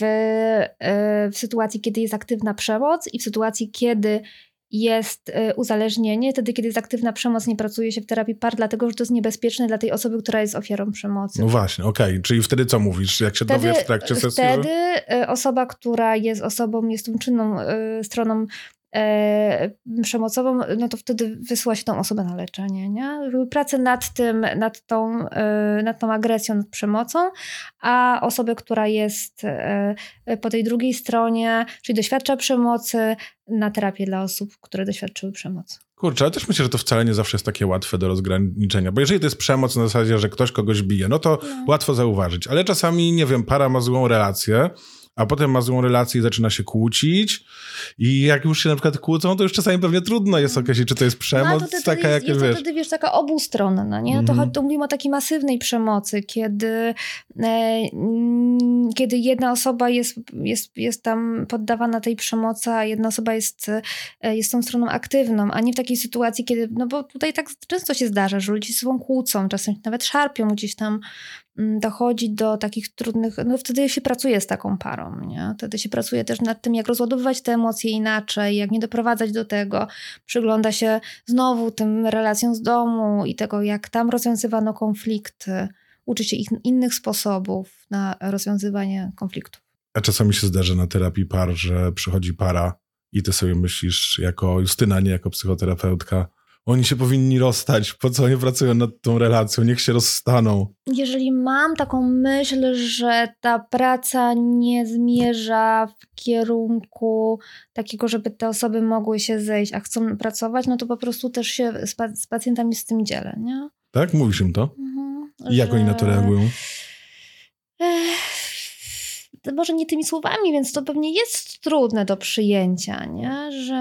w sytuacji, kiedy jest aktywna przemoc i w sytuacji, kiedy jest uzależnienie. Wtedy, kiedy jest aktywna przemoc, nie pracuje się w terapii par, dlatego, że to jest niebezpieczne dla tej osoby, która jest ofiarą przemocy. No właśnie, okej. Okay. Czyli wtedy co mówisz? Jak się wtedy, dowiesz w trakcie sesji? Wtedy że... osoba, która jest osobą, jest tą czynną stroną e, przemocową, no to wtedy wysyła się tą osobę na leczenie, nie? Pracę nad tym, nad tą, e, nad tą agresją, nad przemocą, a osobę, która jest e, po tej drugiej stronie, czyli doświadcza przemocy, na terapię dla osób, które doświadczyły przemocy. Kurczę, ale też myślę, że to wcale nie zawsze jest takie łatwe do rozgraniczenia, bo jeżeli to jest przemoc na zasadzie, że ktoś kogoś bije, no to no. łatwo zauważyć, ale czasami, nie wiem, para ma złą relację, a potem ma złą relację i zaczyna się kłócić i jak już się na przykład kłócą, to już czasami pewnie trudno jest określić, czy to jest przemoc, no, to taka jest, jak, jest wiesz... to wtedy, wiesz, taka obustronna, nie? Mm-hmm. To, to mówimy o takiej masywnej przemocy, kiedy kiedy jedna osoba jest, jest, jest tam poddawana tej przemocy, a jedna osoba jest, jest tą stroną aktywną, a nie w takiej sytuacji, kiedy, no bo tutaj tak często się zdarza, że ludzie się sobą kłócą, czasem nawet szarpią, gdzieś tam dochodzi do takich trudnych, no wtedy się pracuje z taką parą, nie? Wtedy się pracuje też nad tym, jak rozładowywać te emocje inaczej, jak nie doprowadzać do tego, przygląda się znowu tym relacjom z domu i tego, jak tam rozwiązywano konflikty, uczy się ich innych sposobów na rozwiązywanie konfliktów. A czasami się zdarza na terapii par, że przychodzi para i ty sobie myślisz jako Justyna, nie jako psychoterapeutka, oni się powinni rozstać, po co oni pracują nad tą relacją, niech się rozstaną. Jeżeli mam taką myśl, że ta praca nie zmierza w kierunku takiego, żeby te osoby mogły się zejść, a chcą pracować, no to po prostu też się z, pa- z pacjentami z tym dzielę, nie? Tak? Mówisz im to? Mhm, I jak że... oni na to reagują? Ech, może nie tymi słowami, więc to pewnie jest trudne do przyjęcia, nie? Że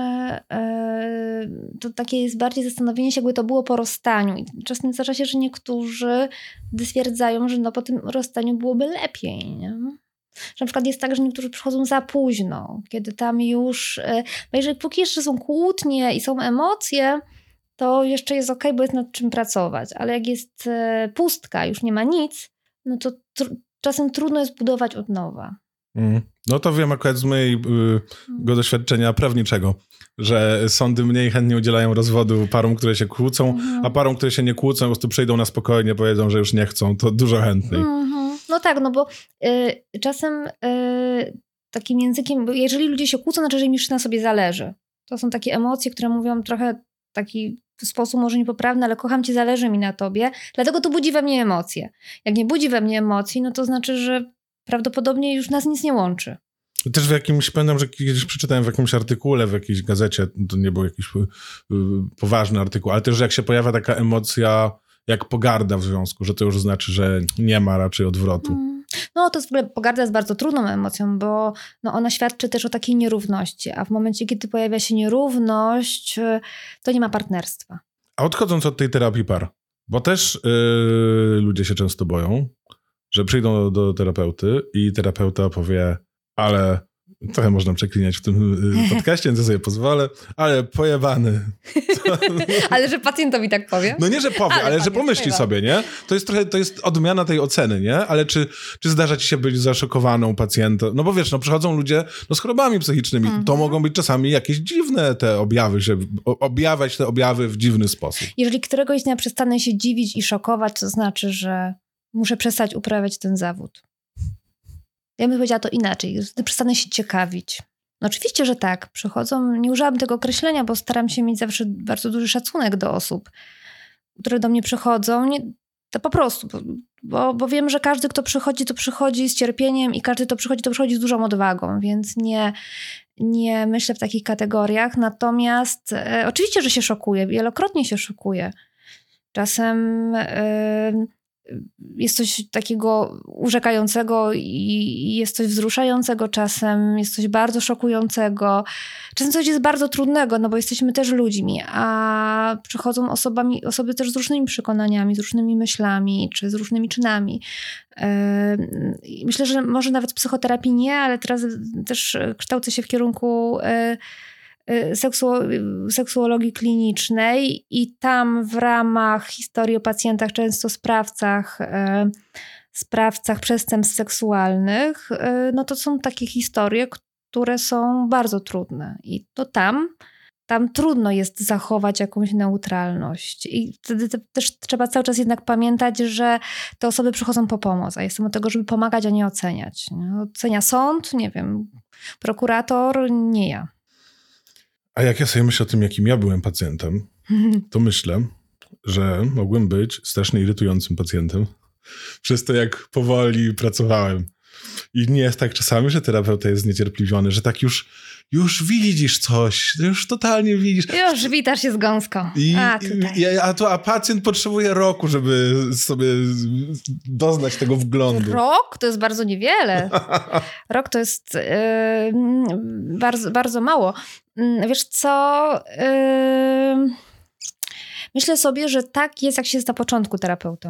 e, to takie jest bardziej zastanowienie się, jakby to było po rozstaniu. I czasem zdarza się, że niektórzy stwierdzają, że no po tym rozstaniu byłoby lepiej, nie? Że na przykład jest tak, że niektórzy przychodzą za późno, kiedy tam już, e, bo jeżeli póki jeszcze są kłótnie i są emocje, to jeszcze jest okej, bo jest nad czym pracować, ale jak jest e, pustka, już nie ma nic, no to tr- czasem trudno jest budować od nowa. Mm. No to wiem akurat z mojego y, doświadczenia prawniczego, że sądy mniej chętnie udzielają rozwodu parom, które się kłócą, mhm. a parom, które się nie kłócą, po prostu przyjdą na spokojnie, powiedzą, że już nie chcą, to dużo chętniej. Mhm. No tak, no bo y, czasem y, takim językiem, bo jeżeli ludzie się kłócą, znaczy, że im już na sobie zależy. To są takie emocje, które mówią trochę taki w sposób może niepoprawny, ale kocham cię, zależy mi na tobie, dlatego to budzi we mnie emocje. Jak nie budzi we mnie emocji, no to znaczy, że prawdopodobnie już nas nic nie łączy. Też w jakimś, pamiętam, że kiedyś przeczytałem w jakimś artykule, w jakiejś gazecie, to nie był jakiś y, poważny artykuł, ale też, że jak się pojawia taka emocja jak pogarda w związku, że to już znaczy, że nie ma raczej odwrotu. Mm. No to jest w ogóle, pogarda jest bardzo trudną emocją, bo no, ona świadczy też o takiej nierówności, a w momencie, kiedy pojawia się nierówność, to nie ma partnerstwa. A odchodząc od tej terapii par, bo też yy, ludzie się często boją, że przyjdą do, do terapeuty i terapeuta powie, ale trochę można przeklinać w tym podcaście, więc sobie pozwolę, ale pojebany. To... ale że pacjentowi tak powie? No nie, że powie, ale, ale że pomyśli pojeba. sobie, nie? To jest trochę, to jest odmiana tej oceny, nie? Ale czy, czy zdarza ci się być zaszokowaną pacjentem? No bo wiesz, no przychodzą ludzie no, z chorobami psychicznymi. Mhm. To mogą być czasami jakieś dziwne te objawy, że objawiać te objawy w dziwny sposób. Jeżeli któregoś dnia przestanę się dziwić i szokować, to znaczy, że muszę przestać uprawiać ten zawód. Ja bym powiedziała to inaczej. Przestanę się ciekawić. No oczywiście, że tak. Przychodzą, nie użyłam tego określenia, bo staram się mieć zawsze bardzo duży szacunek do osób, które do mnie przychodzą. Nie, to po prostu, bo, bo wiem, że każdy, kto przychodzi, to przychodzi z cierpieniem i każdy, kto przychodzi, to przychodzi z dużą odwagą, więc nie, nie myślę w takich kategoriach. Natomiast e, oczywiście, że się szokuję. Wielokrotnie się szokuję. Czasem... E, jest coś takiego urzekającego i jest coś wzruszającego czasem, jest coś bardzo szokującego. Czasem coś jest bardzo trudnego, no bo jesteśmy też ludźmi, a przychodzą osobami, osoby też z różnymi przekonaniami, z różnymi myślami, czy z różnymi czynami. Myślę, że może nawet w psychoterapii nie, ale teraz też kształcę się w kierunku Seksuo, seksuologii klinicznej i tam w ramach historii o pacjentach, często sprawcach, e, sprawcach przestępstw seksualnych, e, no to są takie historie, które są bardzo trudne i to tam, tam trudno jest zachować jakąś neutralność i wtedy te, też trzeba cały czas jednak pamiętać, że te osoby przychodzą po pomoc, a jestem od tego, żeby pomagać, a nie oceniać. Nie? Ocenia sąd, nie wiem, prokurator, nie ja. A jak ja sobie myślę o tym, jakim ja byłem pacjentem, to myślę, że mogłem być strasznie irytującym pacjentem przez to, jak powoli pracowałem. I nie jest tak czasami, że terapeuta jest zniecierpliwiony, że tak już, już widzisz coś, już totalnie widzisz. Już witasz się z gąską. I, a, i, a, to, a pacjent potrzebuje roku, żeby sobie doznać tego wglądu. Rok to jest bardzo niewiele. Rok to jest yy, bardzo, bardzo mało. Wiesz co, yy, myślę sobie, że tak jest, jak się jest na początku terapeutą.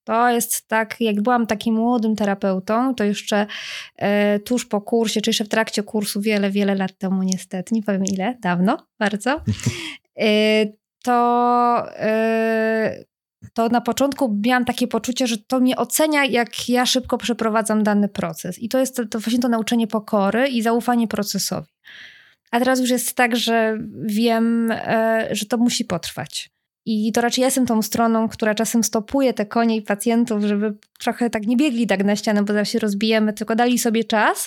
To jest tak, jak byłam takim młodym terapeutą, to jeszcze e, tuż po kursie, czy jeszcze w trakcie kursu wiele, wiele lat temu niestety, nie powiem ile, dawno, bardzo, e, to, e, to na początku miałam takie poczucie, że to mnie ocenia, jak ja szybko przeprowadzam dany proces. I to jest to, to właśnie to nauczenie pokory i zaufanie procesowi. A teraz już jest tak, że wiem, e, że to musi potrwać. I to raczej ja jestem tą stroną, która czasem stopuje te konie i pacjentów, żeby trochę tak nie biegli tak na ścianę, bo zaraz się rozbijemy, tylko dali sobie czas.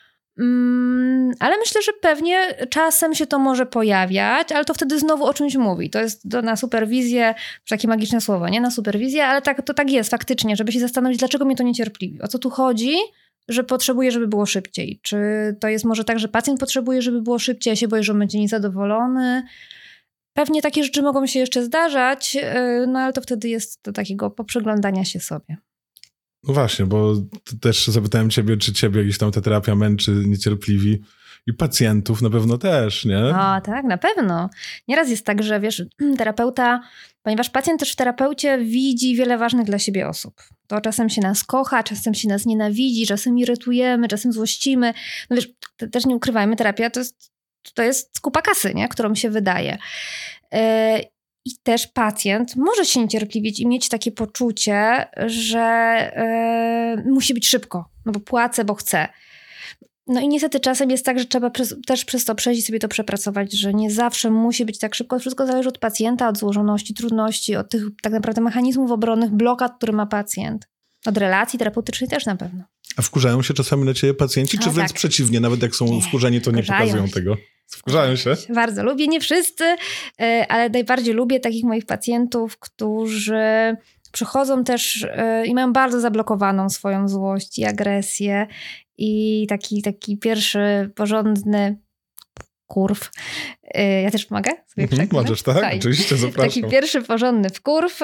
Mm, ale myślę, że pewnie czasem się to może pojawiać, ale to wtedy znowu o czymś mówi. To jest do, na superwizję, takie magiczne słowo, nie? Na superwizję, ale tak, to tak jest faktycznie, żeby się zastanowić, dlaczego mnie to niecierpliwi. O co tu chodzi? Że potrzebuję, żeby było szybciej. Czy to jest może tak, że pacjent potrzebuje, żeby było szybciej, ja się boję, że on będzie niezadowolony. Pewnie takie rzeczy mogą się jeszcze zdarzać, no ale to wtedy jest do takiego poprzyglądania się sobie. No właśnie, bo też zapytałem ciebie, czy ciebie gdzieś tam ta terapia męczy niecierpliwi i pacjentów na pewno też, nie? O, tak, na pewno. Nieraz jest tak, że wiesz, terapeuta, ponieważ pacjent też w terapeucie widzi wiele ważnych dla siebie osób. To czasem się nas kocha, czasem się nas nienawidzi, czasem irytujemy, czasem złościmy. No wiesz, też nie ukrywajmy, terapia to jest, to jest kupa kasy, nie? Którą się wydaje. Yy, I też pacjent może się niecierpliwić i mieć takie poczucie, że yy, musi być szybko, no bo płacę, bo chcę. No i niestety czasem jest tak, że trzeba przez, też przez to przejść i sobie to przepracować, że nie zawsze musi być tak szybko. Wszystko zależy od pacjenta, od złożoności, trudności, od tych tak naprawdę mechanizmów obronnych, blokad, które ma pacjent. Od relacji terapeutycznej też na pewno. A wkurzają się czasami na ciebie pacjenci, czy o, wręcz tak. przeciwnie? Nawet jak są nie, wkurzeni, to nie pokazują się. tego. Wkurzają się? Bardzo lubię, nie wszyscy, ale najbardziej lubię takich moich pacjentów, którzy przychodzą też i mają bardzo zablokowaną swoją złość i agresję i taki, taki pierwszy porządny kurw. Ja też pomogę? Sobie mhm, możesz, tak? Słuchaj. Oczywiście, zapraszam. Taki pierwszy porządny wkurw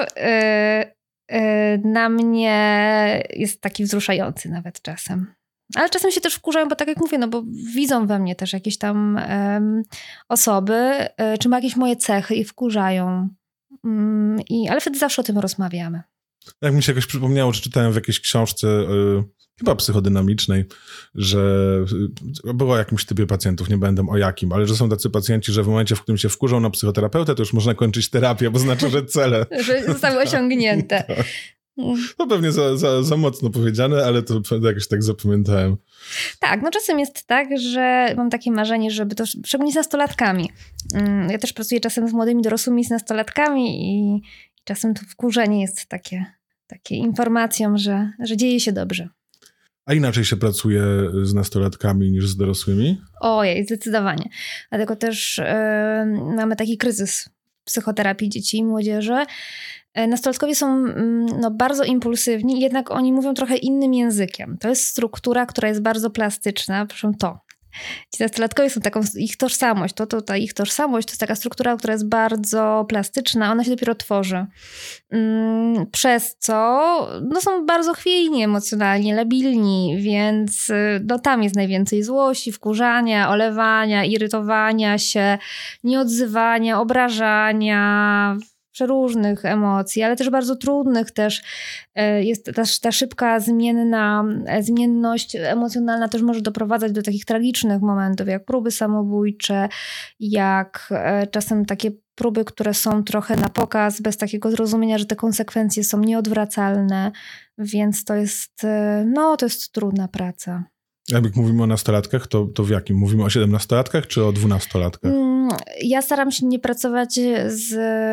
na mnie jest taki wzruszający nawet czasem. Ale czasem się też wkurzają, bo tak jak mówię, no bo widzą we mnie też jakieś tam um, osoby, y, czy ma jakieś moje cechy i wkurzają. Um, i, ale wtedy zawsze o tym rozmawiamy. Jak mi się jakoś przypomniało, że czytałem w jakiejś książce, y, chyba psychodynamicznej, że y, było o jakimś typie pacjentów, nie będę o jakim, ale że są tacy pacjenci, że w momencie, w którym się wkurzą na psychoterapeutę, to już można kończyć terapię, bo znaczy, że cele. że zostały osiągnięte. tak. To pewnie za, za, za mocno powiedziane, ale to jakoś tak zapamiętałem. Tak, no czasem jest tak, że mam takie marzenie, żeby to, szczególnie z nastolatkami. Ja też pracuję czasem z młodymi dorosłymi, z nastolatkami i czasem to wkurzenie jest takie, takie informacją, że, że dzieje się dobrze. A inaczej się pracuje z nastolatkami niż z dorosłymi? Ojej, zdecydowanie. Dlatego też yy, mamy taki kryzys psychoterapii dzieci i młodzieży. Nastolatkowie są no, bardzo impulsywni, jednak oni mówią trochę innym językiem. To jest struktura, która jest bardzo plastyczna. Proszę to. Ci nastolatkowie są taką, ich tożsamość, to, to ta ich tożsamość to jest taka struktura, która jest bardzo plastyczna, ona się dopiero tworzy. Hmm, przez co no, są bardzo chwiejni emocjonalnie, labilni, więc no, tam jest najwięcej złości, wkurzania, olewania, irytowania się, nieodzywania, obrażania, przeróżnych emocji, ale też bardzo trudnych też. Jest ta, ta szybka zmienna, zmienność emocjonalna też może doprowadzać do takich tragicznych momentów, jak próby samobójcze, jak czasem takie próby, które są trochę na pokaz, bez takiego zrozumienia, że te konsekwencje są nieodwracalne, więc to jest, no, to jest trudna praca. Jak mówimy o nastolatkach, to, to w jakim? Mówimy o siedemnastolatkach czy o dwunastolatkach? Ja staram się nie pracować z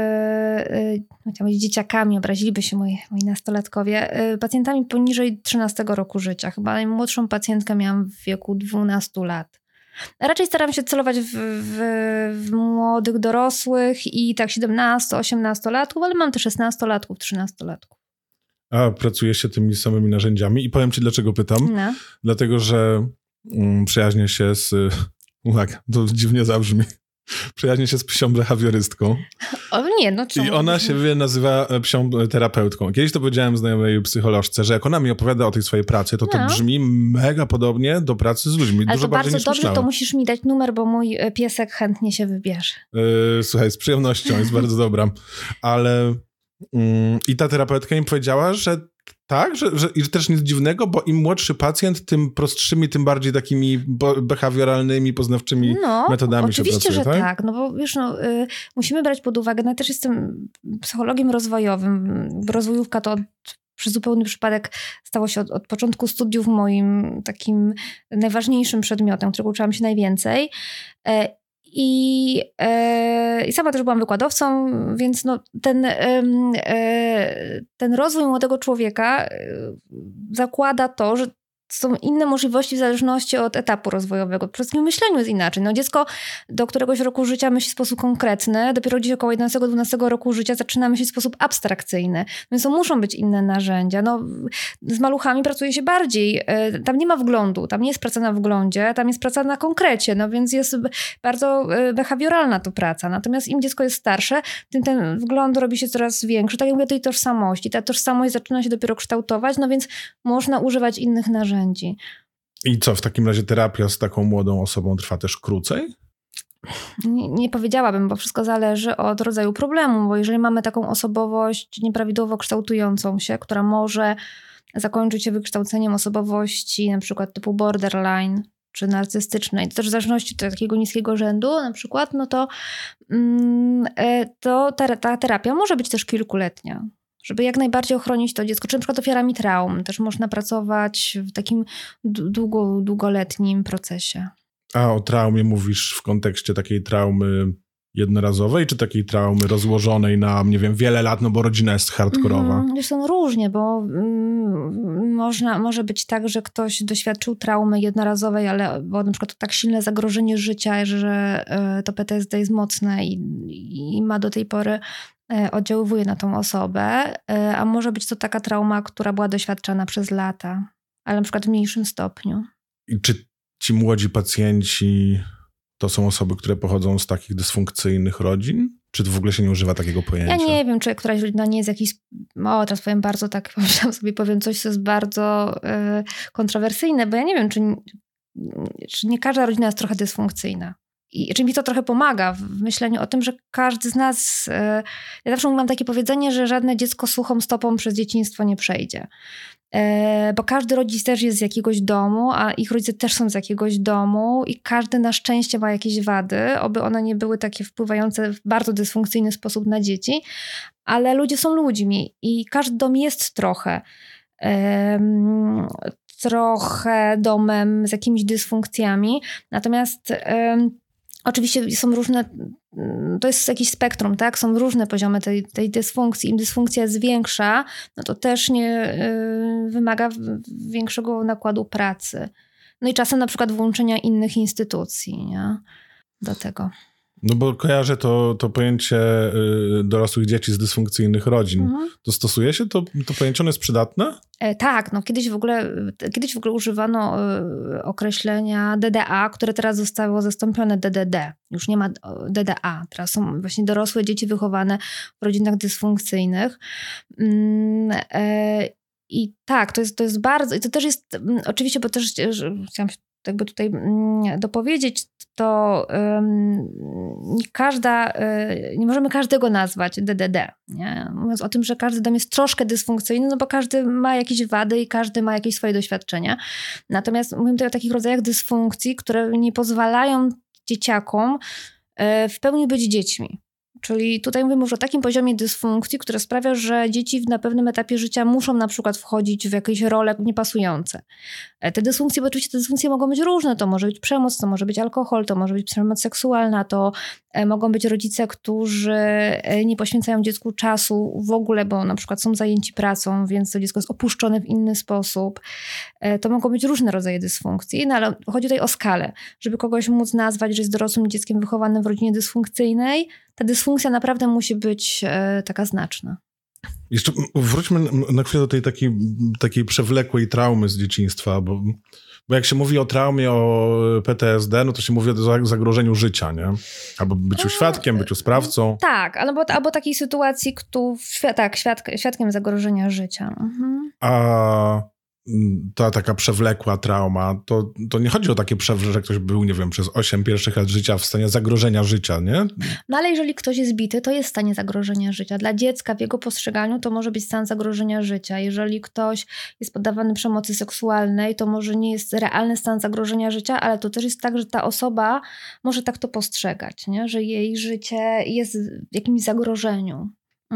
yy, dzieciakami, obraziliby się moi, moi nastolatkowie, yy, pacjentami poniżej trzynastego roku życia. Chyba najmłodszą pacjentkę miałam w wieku dwunastu lat. Raczej staram się celować w, w, w młodych dorosłych i tak siedemnasto-osiemnastolatków, ale mam też szesnastolatków, trzynastolatków. A pracujesz się tymi samymi narzędziami i powiem ci, dlaczego pytam. No. Dlatego, że um, przyjaźnię się z... Tak, to dziwnie zabrzmi. Przyjaźnię się z psią behawiorystką. O nie, no czemu? I ona się nazywa psią terapeutką. Kiedyś to powiedziałem znajomej psycholożce, że jak ona mi opowiada o tej swojej pracy, to to no. brzmi mega podobnie do pracy z ludźmi. Ale Dużo to bardziej bardzo niż dobrze, myślałem. To musisz mi dać numer, bo mój piesek chętnie się wybierze. Yy, słuchaj, z przyjemnością, jest bardzo dobra. Ale I ta terapeutka mi powiedziała, że tak, że, że, i że też nic dziwnego, bo im młodszy pacjent, tym prostszymi, tym bardziej takimi behawioralnymi, poznawczymi no, metodami się pracuje, oczywiście, że tak? tak, no bo wiesz, no, y, musimy brać pod uwagę, no ja też jestem psychologiem rozwojowym, rozwojówka to od, przez zupełny przypadek stało się od, od początku studiów moim takim najważniejszym przedmiotem, którego uczyłam się najwięcej. Y, I, e, I sama też byłam wykładowcą, więc no ten, e, ten rozwój młodego człowieka zakłada to, że są inne możliwości w zależności od etapu rozwojowego. Po prostu w myśleniu jest inaczej. No dziecko do któregoś roku życia myśli w sposób konkretny, dopiero gdzieś około jedenastego dwunastego roku życia zaczyna myśleć w sposób abstrakcyjny. Więc to muszą być inne narzędzia. No, z maluchami pracuje się bardziej. Tam nie ma wglądu, tam nie jest praca na wglądzie, tam jest praca na konkrecie, no więc jest bardzo behawioralna to praca. Natomiast im dziecko jest starsze, tym ten wgląd robi się coraz większy. Tak jak mówię, tej tożsamości. Ta tożsamość zaczyna się dopiero kształtować, no więc można używać innych narzędzi. I co, w takim razie terapia z taką młodą osobą trwa też krócej? Nie, nie powiedziałabym, bo wszystko zależy od rodzaju problemu, bo jeżeli mamy taką osobowość nieprawidłowo kształtującą się, która może zakończyć się wykształceniem osobowości na przykład typu borderline czy narcystycznej, to też w zależności od takiego niskiego rzędu na przykład, no to, to ta, ta terapia może być też kilkuletnia. Żeby jak najbardziej ochronić to dziecko, czy na przykład ofiarami traum. Też można pracować w takim długo, długoletnim procesie. A o traumie mówisz w kontekście takiej traumy jednorazowej, czy takiej traumy rozłożonej na, nie wiem, wiele lat, no bo rodzina jest hardkorowa? Mm, są różnie, bo mm, można, może być tak, że ktoś doświadczył traumy jednorazowej, ale bo na przykład to tak silne zagrożenie życia, że y, to P T S D jest mocne i, i ma do tej pory oddziaływuje na tą osobę, a może być to taka trauma, która była doświadczana przez lata, ale na przykład w mniejszym stopniu. I czy ci młodzi pacjenci to są osoby, które pochodzą z takich dysfunkcyjnych rodzin? Czy w ogóle się nie używa takiego pojęcia? Ja nie wiem, czy któraś rodzina nie jest jakiś... O, teraz powiem bardzo tak, pomyślałam sobie, powiem coś, co jest bardzo y, kontrowersyjne, bo ja nie wiem, czy, czy nie każda rodzina jest trochę dysfunkcyjna. I czy mi to trochę pomaga w myśleniu o tym, że każdy z nas... Ja zawsze mam takie powiedzenie, że żadne dziecko suchą stopą przez dzieciństwo nie przejdzie. Bo każdy rodzic też jest z jakiegoś domu, a ich rodzice też są z jakiegoś domu i każdy na szczęście ma jakieś wady, oby one nie były takie wpływające w bardzo dysfunkcyjny sposób na dzieci, ale ludzie są ludźmi i każdy dom jest trochę... Um, trochę domem z jakimiś dysfunkcjami. Natomiast... Um, Oczywiście są różne, to jest jakiś spektrum, tak? Są różne poziomy tej, tej dysfunkcji. Im dysfunkcja jest większa, no to też nie yy, wymaga większego nakładu pracy. No i czasem na przykład włączenia innych instytucji, nie? Do tego. No bo kojarzę to, to pojęcie y, dorosłych dzieci z dysfunkcyjnych rodzin. Mhm. To stosuje się? To, to pojęcie ono jest przydatne? E, tak, no kiedyś w ogóle kiedyś w ogóle używano y, określenia D D A, które teraz zostało zastąpione D D D. Już nie ma D D A. Teraz są właśnie dorosłe dzieci wychowane w rodzinach dysfunkcyjnych. Mm, e, I tak, to jest, to jest bardzo... I to też jest... Oczywiście, bo też chciałam się jakby tutaj dopowiedzieć, to um, nie każda, y, nie możemy każdego nazwać D D D. Nie? Mówiąc o tym, że każdy dom jest troszkę dysfunkcyjny, no bo każdy ma jakieś wady i każdy ma jakieś swoje doświadczenia. Natomiast mówimy tutaj o takich rodzajach dysfunkcji, które nie pozwalają dzieciakom y, w pełni być dziećmi. Czyli tutaj mówimy już o takim poziomie dysfunkcji, które sprawia, że dzieci na pewnym etapie życia muszą na przykład wchodzić w jakieś role niepasujące. Te dysfunkcje, bo oczywiście te dysfunkcje mogą być różne. To może być przemoc, to może być alkohol, to może być przemoc seksualna, to mogą być rodzice, którzy nie poświęcają dziecku czasu w ogóle, bo na przykład są zajęci pracą, więc to dziecko jest opuszczone w inny sposób. To mogą być różne rodzaje dysfunkcji, no ale chodzi tutaj o skalę. Żeby kogoś móc nazwać, że jest dorosłym dzieckiem wychowanym w rodzinie dysfunkcyjnej, ta dysfunkcja naprawdę musi być e, taka znaczna. Jeszcze wróćmy na chwilę do tej takiej, takiej przewlekłej traumy z dzieciństwa, bo, bo jak się mówi o traumie, o P T S D, no to się mówi o zagrożeniu życia, nie? Albo byciu świadkiem, byciu sprawcą. Tak, albo, albo takiej sytuacji, kto, tak, świadk, świadkiem zagrożenia życia. Mhm. A ta taka przewlekła trauma, to, to nie chodzi o takie przewlekłe, że ktoś był, nie wiem, przez osiem pierwszych lat życia w stanie zagrożenia życia, nie? No ale jeżeli ktoś jest bity, to jest w stanie zagrożenia życia. Dla dziecka w jego postrzeganiu to może być stan zagrożenia życia. Jeżeli ktoś jest poddawany przemocy seksualnej, to może nie jest realny stan zagrożenia życia, ale to też jest tak, że ta osoba może tak to postrzegać, nie? Że jej życie jest w jakimś zagrożeniu.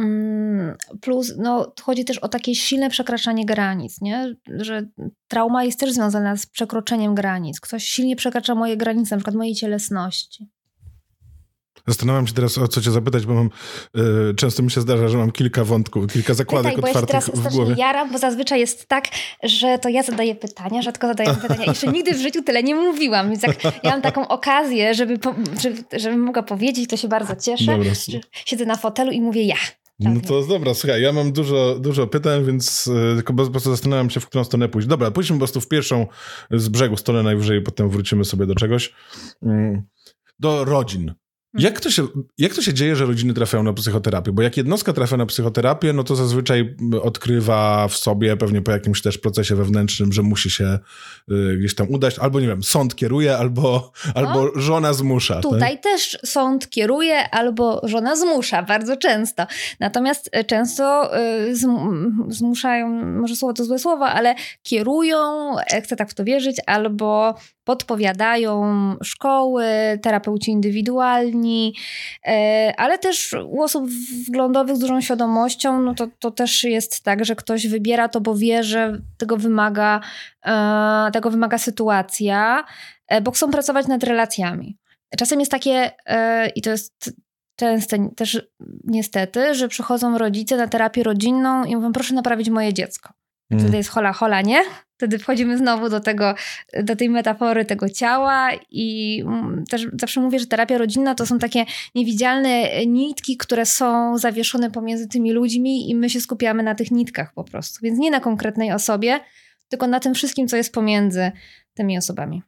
Plus no, chodzi też o takie silne przekraczanie granic, nie? Że trauma jest też związana z przekroczeniem granic. Ktoś silnie przekracza moje granice, na przykład mojej cielesności. Zastanawiam się teraz, o co cię zapytać, bo mam, y, często mi się zdarza, że mam kilka wątków, kilka zakładek Pytaj, otwartych bo ja się teraz w głowie. jaram, bo zazwyczaj jest tak, że to ja zadaję pytania, rzadko zadaję pytania. Jeszcze nigdy w życiu tyle nie mówiłam, więc jak ja mam taką okazję, żeby, po, żeby, żebym mogła powiedzieć, to się bardzo cieszę. Dobra. Siedzę na fotelu i mówię ja. Tak, No to dobra, słuchaj, ja mam dużo, dużo pytań, więc y, tylko po prostu zastanawiam się, w którą stronę pójść. Dobra, pójdźmy po prostu w pierwszą z brzegu stronę najwyżej, potem wrócimy sobie do czegoś. Mm, do rodzin. Jak to, się, jak to się dzieje, że rodziny trafiają na psychoterapię? Bo jak jednostka trafia na psychoterapię, no to zazwyczaj odkrywa w sobie, pewnie po jakimś też procesie wewnętrznym, że musi się y, gdzieś tam udać. Albo, nie wiem, sąd kieruje, albo, albo żona zmusza. Tutaj tak? też sąd kieruje, albo żona zmusza, bardzo często. Natomiast często y, zm- zmuszają, może słowo to złe słowo, ale kierują, chcę tak w to wierzyć, albo podpowiadają szkoły, terapeuci indywidualni, ale też u osób wglądowych z dużą świadomością, no to, to też jest tak, że ktoś wybiera to, bo wie, że tego wymaga, tego wymaga sytuacja, bo chcą pracować nad relacjami. Czasem jest takie, i to jest częste też niestety, że przychodzą rodzice na terapię rodzinną i mówią, proszę naprawić moje dziecko. Mm. Wtedy jest hola, hola, nie? Wtedy wchodzimy znowu do tego, do tej metafory tego ciała i też zawsze mówię, że terapia rodzinna to są takie niewidzialne nitki, które są zawieszone pomiędzy tymi ludźmi i my się skupiamy na tych nitkach po prostu. Więc nie na konkretnej osobie, tylko na tym wszystkim, co jest pomiędzy tymi osobami.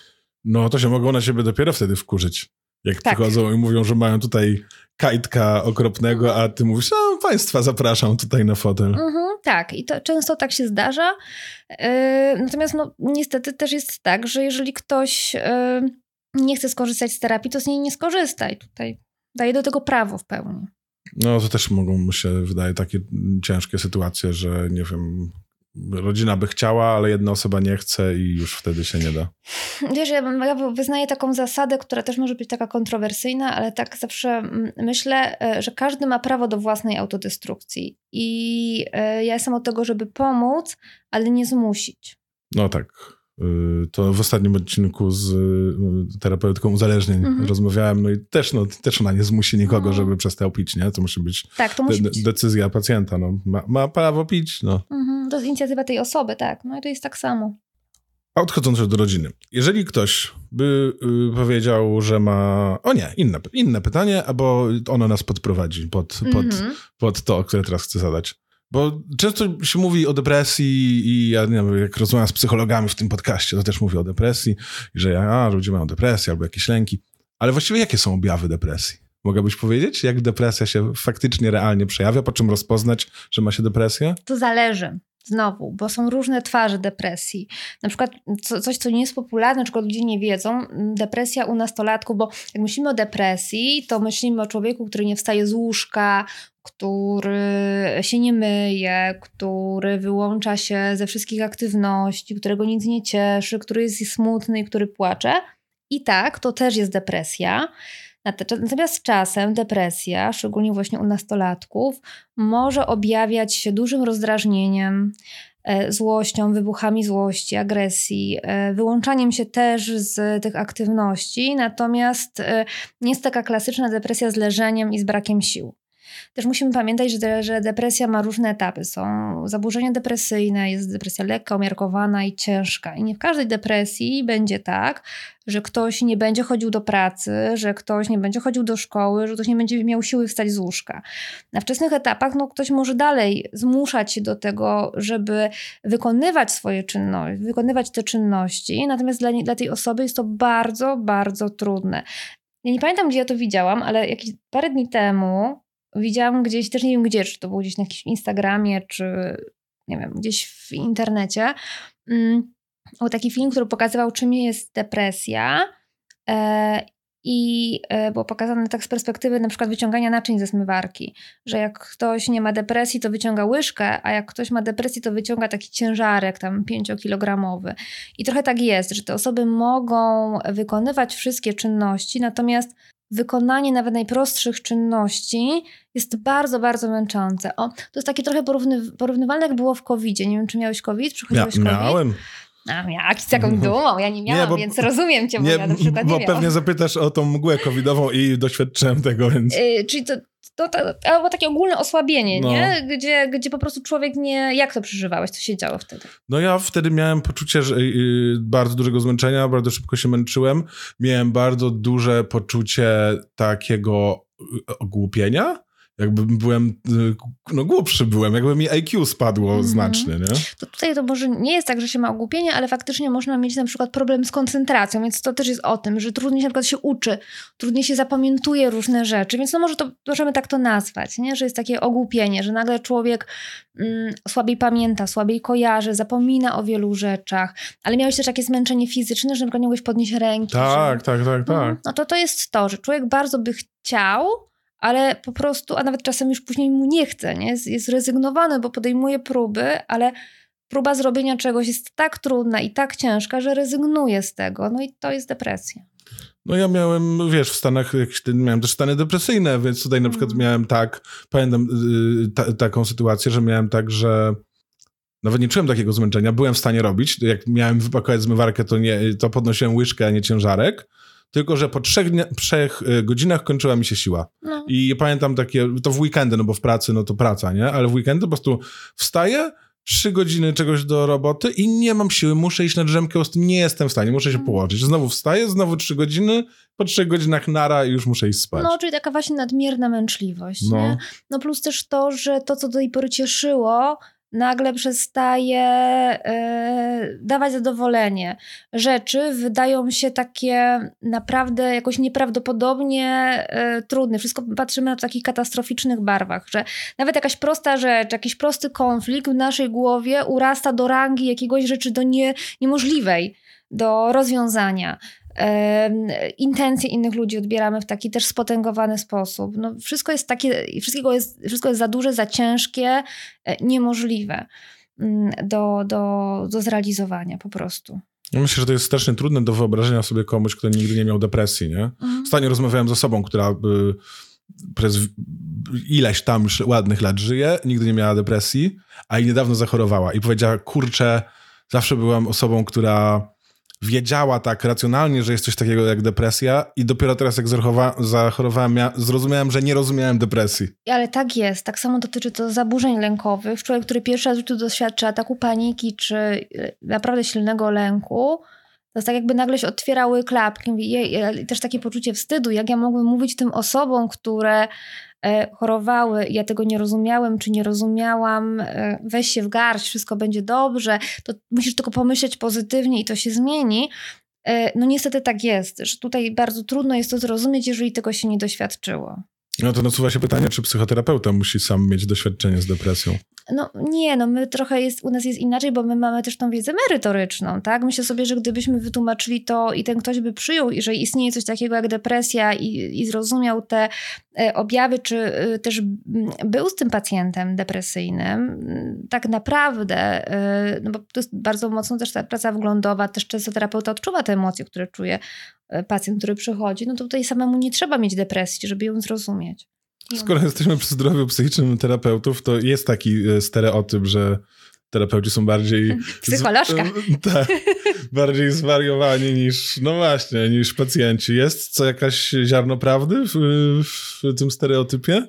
No to się mogą na siebie dopiero wtedy wkurzyć. Jak tak. przychodzą i mówią, że mają tutaj kajtka okropnego, a ty mówisz, no państwa zapraszam tutaj na fotel. Mhm, tak, i to często tak się zdarza. Yy, natomiast no, niestety też jest tak, że jeżeli ktoś yy, nie chce skorzystać z terapii, to z niej nie skorzysta i tutaj daje do tego prawo w pełni. No to też mogą, mi się wydaje, takie ciężkie sytuacje, że nie wiem, rodzina by chciała, ale jedna osoba nie chce i już wtedy się nie da. Wiesz, ja, ja wyznaję taką zasadę, która też może być taka kontrowersyjna, ale tak zawsze myślę, że każdy ma prawo do własnej autodestrukcji. I ja jestem od tego, żeby pomóc, ale nie zmusić. No tak. To w ostatnim odcinku z terapeutką uzależnień mm-hmm. rozmawiałem, no i też, no, też ona nie zmusi nikogo, mm. żeby przestał pić, nie? To musi być, tak, to musi de- być decyzja pacjenta. No. Ma, ma prawo pić, no. Mm-hmm. To jest inicjatywa tej osoby, tak. No i to jest tak samo. A odchodząc już do rodziny. Jeżeli ktoś by y, powiedział, że ma... O nie, inne, inne pytanie, albo ono nas podprowadzi pod, pod, mm-hmm. pod to, które teraz chcę zadać. Bo często się mówi o depresji i ja nie wiem, jak rozmawiam z psychologami w tym podcaście, to też mówię o depresji, że a, ludzie mają depresję albo jakieś lęki. Ale właściwie jakie są objawy depresji? Mogłabyś powiedzieć, jak depresja się faktycznie, realnie przejawia? Po czym rozpoznać, że ma się depresję? To zależy. Znowu, bo są różne twarze depresji. Na przykład co, coś, co nie jest popularne, czego ludzie nie wiedzą, depresja u nastolatków, bo jak myślimy o depresji, to myślimy o człowieku, który nie wstaje z łóżka, który się nie myje, który wyłącza się ze wszystkich aktywności, którego nic nie cieszy, który jest smutny i który płacze. I tak, to też jest depresja. Natomiast czasem depresja, szczególnie właśnie u nastolatków, może objawiać się dużym rozdrażnieniem, złością, wybuchami złości, agresji, wyłączaniem się też z tych aktywności, natomiast nie jest taka klasyczna depresja z leżeniem i z brakiem sił. Też musimy pamiętać, że, de, że depresja ma różne etapy. Są zaburzenia depresyjne, jest depresja lekka, umiarkowana i ciężka. I nie w każdej depresji będzie tak, że ktoś nie będzie chodził do pracy, że ktoś nie będzie chodził do szkoły, że ktoś nie będzie miał siły wstać z łóżka. Na wczesnych etapach no, ktoś może dalej zmuszać się do tego, żeby wykonywać swoje czynności, wykonywać te czynności, natomiast dla, dla tej osoby jest to bardzo, bardzo trudne. Ja nie pamiętam, gdzie ja to widziałam, ale jakieś parę dni temu widziałam gdzieś, też nie wiem gdzie, czy to było gdzieś na jakimś Instagramie, czy nie wiem, gdzieś w internecie, um, był taki film, który pokazywał, czym jest depresja e, i e, było pokazane tak z perspektywy na przykład wyciągania naczyń ze zmywarki, że jak ktoś nie ma depresji, to wyciąga łyżkę, a jak ktoś ma depresję, to wyciąga taki ciężarek tam pięciokilogramowy. I trochę tak jest, że te osoby mogą wykonywać wszystkie czynności, natomiast wykonanie nawet najprostszych czynności jest bardzo, bardzo męczące. O, to jest takie trochę porówny, porównywalne, jak było w kowidzie. Nie wiem, czy miałeś COVID? Przechodziłeś ja, COVID? Miałem. A, jak z taką dumą? Ja nie miałam, nie, bo, więc rozumiem cię, bo nie, ja na przykład nie bo miałam. pewnie zapytasz o tą mgłę covidową i doświadczyłem tego, więc... Yy, czyli to, to, to, to albo takie ogólne osłabienie, no. nie? Gdzie, gdzie po prostu człowiek nie... Jak to przeżywałeś? Co się działo wtedy? No ja wtedy miałem poczucie że, yy, bardzo dużego zmęczenia, bardzo szybko się męczyłem. Miałem bardzo duże poczucie takiego ogłupienia. Jakby byłem, no głupszy byłem, jakby mi I Q spadło mm. znacznie, nie? To tutaj to może nie jest tak, że się ma ogłupienie, ale faktycznie można mieć na przykład problem z koncentracją, więc to też jest o tym, że trudniej się na przykład się uczy, trudniej się zapamiętuje różne rzeczy, więc no może to, możemy tak to nazwać, nie? Że jest takie ogłupienie, że nagle człowiek mm, słabiej pamięta, słabiej kojarzy, zapomina o wielu rzeczach, ale miałeś też takie zmęczenie fizyczne, że na przykład nie mogłeś podnieść ręki. Tak, że... tak, tak, tak. No, no to to jest to, że człowiek bardzo by chciał, ale po prostu, a nawet czasem już później mu nie chce, nie? Jest, jest rezygnowany, bo podejmuje próby, ale próba zrobienia czegoś jest tak trudna i tak ciężka, że rezygnuje z tego. No i to jest depresja. No ja miałem, wiesz, w Stanach miałem też stany depresyjne, więc tutaj na przykład mm. miałem tak, pamiętam ta, taką sytuację, że miałem tak, że nawet nie czułem takiego zmęczenia, byłem w stanie robić, jak miałem wypakować zmywarkę, to, nie, to podnosiłem łyżkę, a nie ciężarek. Tylko że po trzech, dnia, trzech godzinach kończyła mi się siła. No. I pamiętam takie, to w weekendy, no bo w pracy, no to praca, nie? Ale w weekendy po prostu wstaję, trzy godziny czegoś do roboty i nie mam siły, muszę iść na drzemkę, po prostu nie jestem w stanie, muszę się położyć. Znowu wstaję, znowu trzy godziny, po trzech godzinach nara i już muszę iść spać. No, czyli taka właśnie nadmierna męczliwość, no. nie? No plus też to, że to, co do tej pory cieszyło, nagle przestaje e, dawać zadowolenie. Rzeczy wydają się takie naprawdę jakoś nieprawdopodobnie e, trudne. Wszystko patrzymy na takich katastroficznych barwach, że nawet jakaś prosta rzecz, jakiś prosty konflikt w naszej głowie urasta do rangi jakiegoś rzeczy do nie, niemożliwej do rozwiązania. Intencje innych ludzi odbieramy w taki też spotęgowany sposób. No, wszystko jest takie, wszystkiego jest, wszystko jest za duże, za ciężkie, niemożliwe do, do, do zrealizowania po prostu. Ja myślę, że to jest strasznie trudne do wyobrażenia sobie komuś, kto nigdy nie miał depresji, nie? Mhm. Ostatnio rozmawiałem z osobą, która y, przez ileś tam już ładnych lat żyje, nigdy nie miała depresji, a i niedawno zachorowała i powiedziała, kurczę, zawsze byłam osobą, która wiedziała tak racjonalnie, że jest coś takiego jak depresja i dopiero teraz jak zachorowałem, ja zrozumiałem, że nie rozumiałem depresji. Ale tak jest. Tak samo dotyczy to zaburzeń lękowych. Człowiek, który pierwszy raz w życiu doświadczy ataku paniki czy naprawdę silnego lęku, to jest tak jakby nagle się otwierały klapki. I też takie poczucie wstydu. Jak ja mogłem mówić tym osobom, które chorowały, ja tego nie rozumiałem, czy nie rozumiałam, weź się w garść, wszystko będzie dobrze, to musisz tylko pomyśleć pozytywnie i to się zmieni. No niestety tak jest, że tutaj bardzo trudno jest to zrozumieć, jeżeli tego się nie doświadczyło. No to nasuwa się pytanie, czy psychoterapeuta musi sam mieć doświadczenie z depresją? No nie, no my trochę jest, u nas jest inaczej, bo my mamy też tą wiedzę merytoryczną, tak? Myślę sobie, że gdybyśmy wytłumaczyli to i ten ktoś by przyjął, że istnieje coś takiego jak depresja i, i zrozumiał te e, objawy, czy e, też był z tym pacjentem depresyjnym, tak naprawdę, e, no bo to jest bardzo mocno też ta praca wglądowa, też często terapeuta odczuwa te emocje, które czuje pacjent, który przychodzi, no to tutaj samemu nie trzeba mieć depresji, żeby ją zrozumieć. Skoro jesteśmy przy zdrowiu psychicznym terapeutów, to jest taki stereotyp, że terapeuci są bardziej... Psycholożka. Z, tak, bardziej zwariowani niż, no właśnie, niż pacjenci. Jest co jakaś ziarno prawdy w, w tym stereotypie?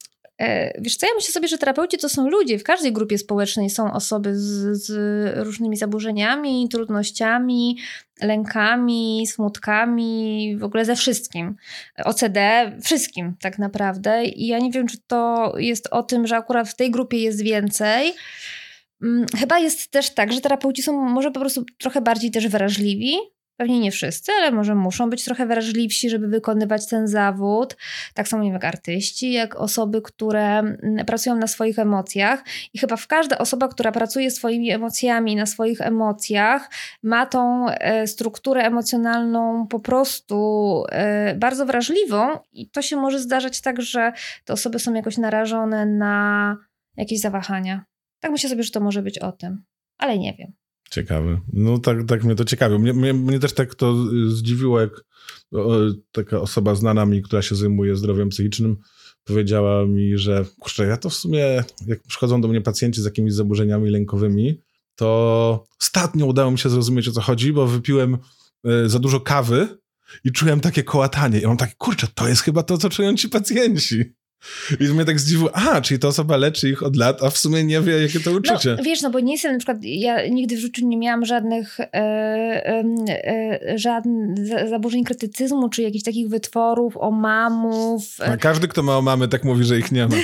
Wiesz co, ja myślę sobie, że terapeuci to są ludzie. W każdej grupie społecznej są osoby z, z różnymi zaburzeniami, trudnościami, lękami, smutkami, w ogóle ze wszystkim. O C D, wszystkim tak naprawdę. I ja nie wiem, czy to jest o tym, że akurat w tej grupie jest więcej. Chyba jest też tak, że terapeuci są może po prostu trochę bardziej też wrażliwi. Pewnie nie wszyscy, ale może muszą być trochę wrażliwsi, żeby wykonywać ten zawód. Tak samo jak artyści, jak osoby, które pracują na swoich emocjach. I chyba w każda osoba, która pracuje swoimi emocjami, na swoich emocjach, ma tą e, strukturę emocjonalną po prostu e, bardzo wrażliwą i to się może zdarzać tak, że te osoby są jakoś narażone na jakieś zawahania. Tak myślę sobie, że to może być o tym, ale nie wiem. Ciekawe. No tak, tak mnie to ciekawi. Mnie, mnie, mnie też tak to zdziwiło, jak o, taka osoba znana mi, która się zajmuje zdrowiem psychicznym, powiedziała mi, że kurczę, ja to w sumie, jak przychodzą do mnie pacjenci z jakimiś zaburzeniami lękowymi, to ostatnio udało mi się zrozumieć, o co chodzi, bo wypiłem y, za dużo kawy i czułem takie kołatanie. I mam takie, kurczę, to jest chyba to, co czują ci pacjenci. I mnie tak zdziwiło, aha, czyli ta osoba leczy ich od lat, a w sumie nie wie, jakie to uczucie. No, wiesz, no bo nie jestem, na przykład, ja nigdy w życiu nie miałam żadnych e, e, e, żadnych zaburzeń krytycyzmu, czy jakichś takich wytworów, omamów. A każdy, kto ma omamy, tak mówi, że ich nie ma.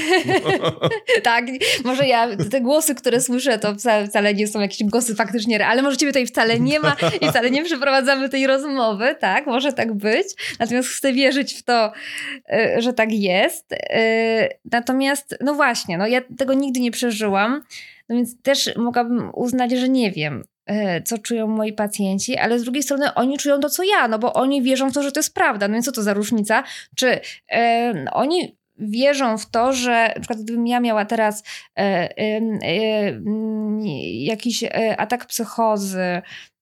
Tak, może ja, te głosy, które słyszę, to wcale, wcale nie są jakieś głosy faktycznie realne, może ciebie tutaj wcale nie ma i wcale nie przeprowadzamy tej rozmowy, tak, może tak być, natomiast chcę wierzyć w to, że tak jest. Natomiast, no właśnie, no ja tego nigdy nie przeżyłam, no więc też mogłabym uznać, że nie wiem, co czują moi pacjenci, ale z drugiej strony oni czują to, co ja, no bo oni wierzą w to, że to jest prawda. No więc co to za różnica? Czy e, oni wierzą w to, że na przykład gdybym ja miała teraz e, e, e, jakiś atak psychozy,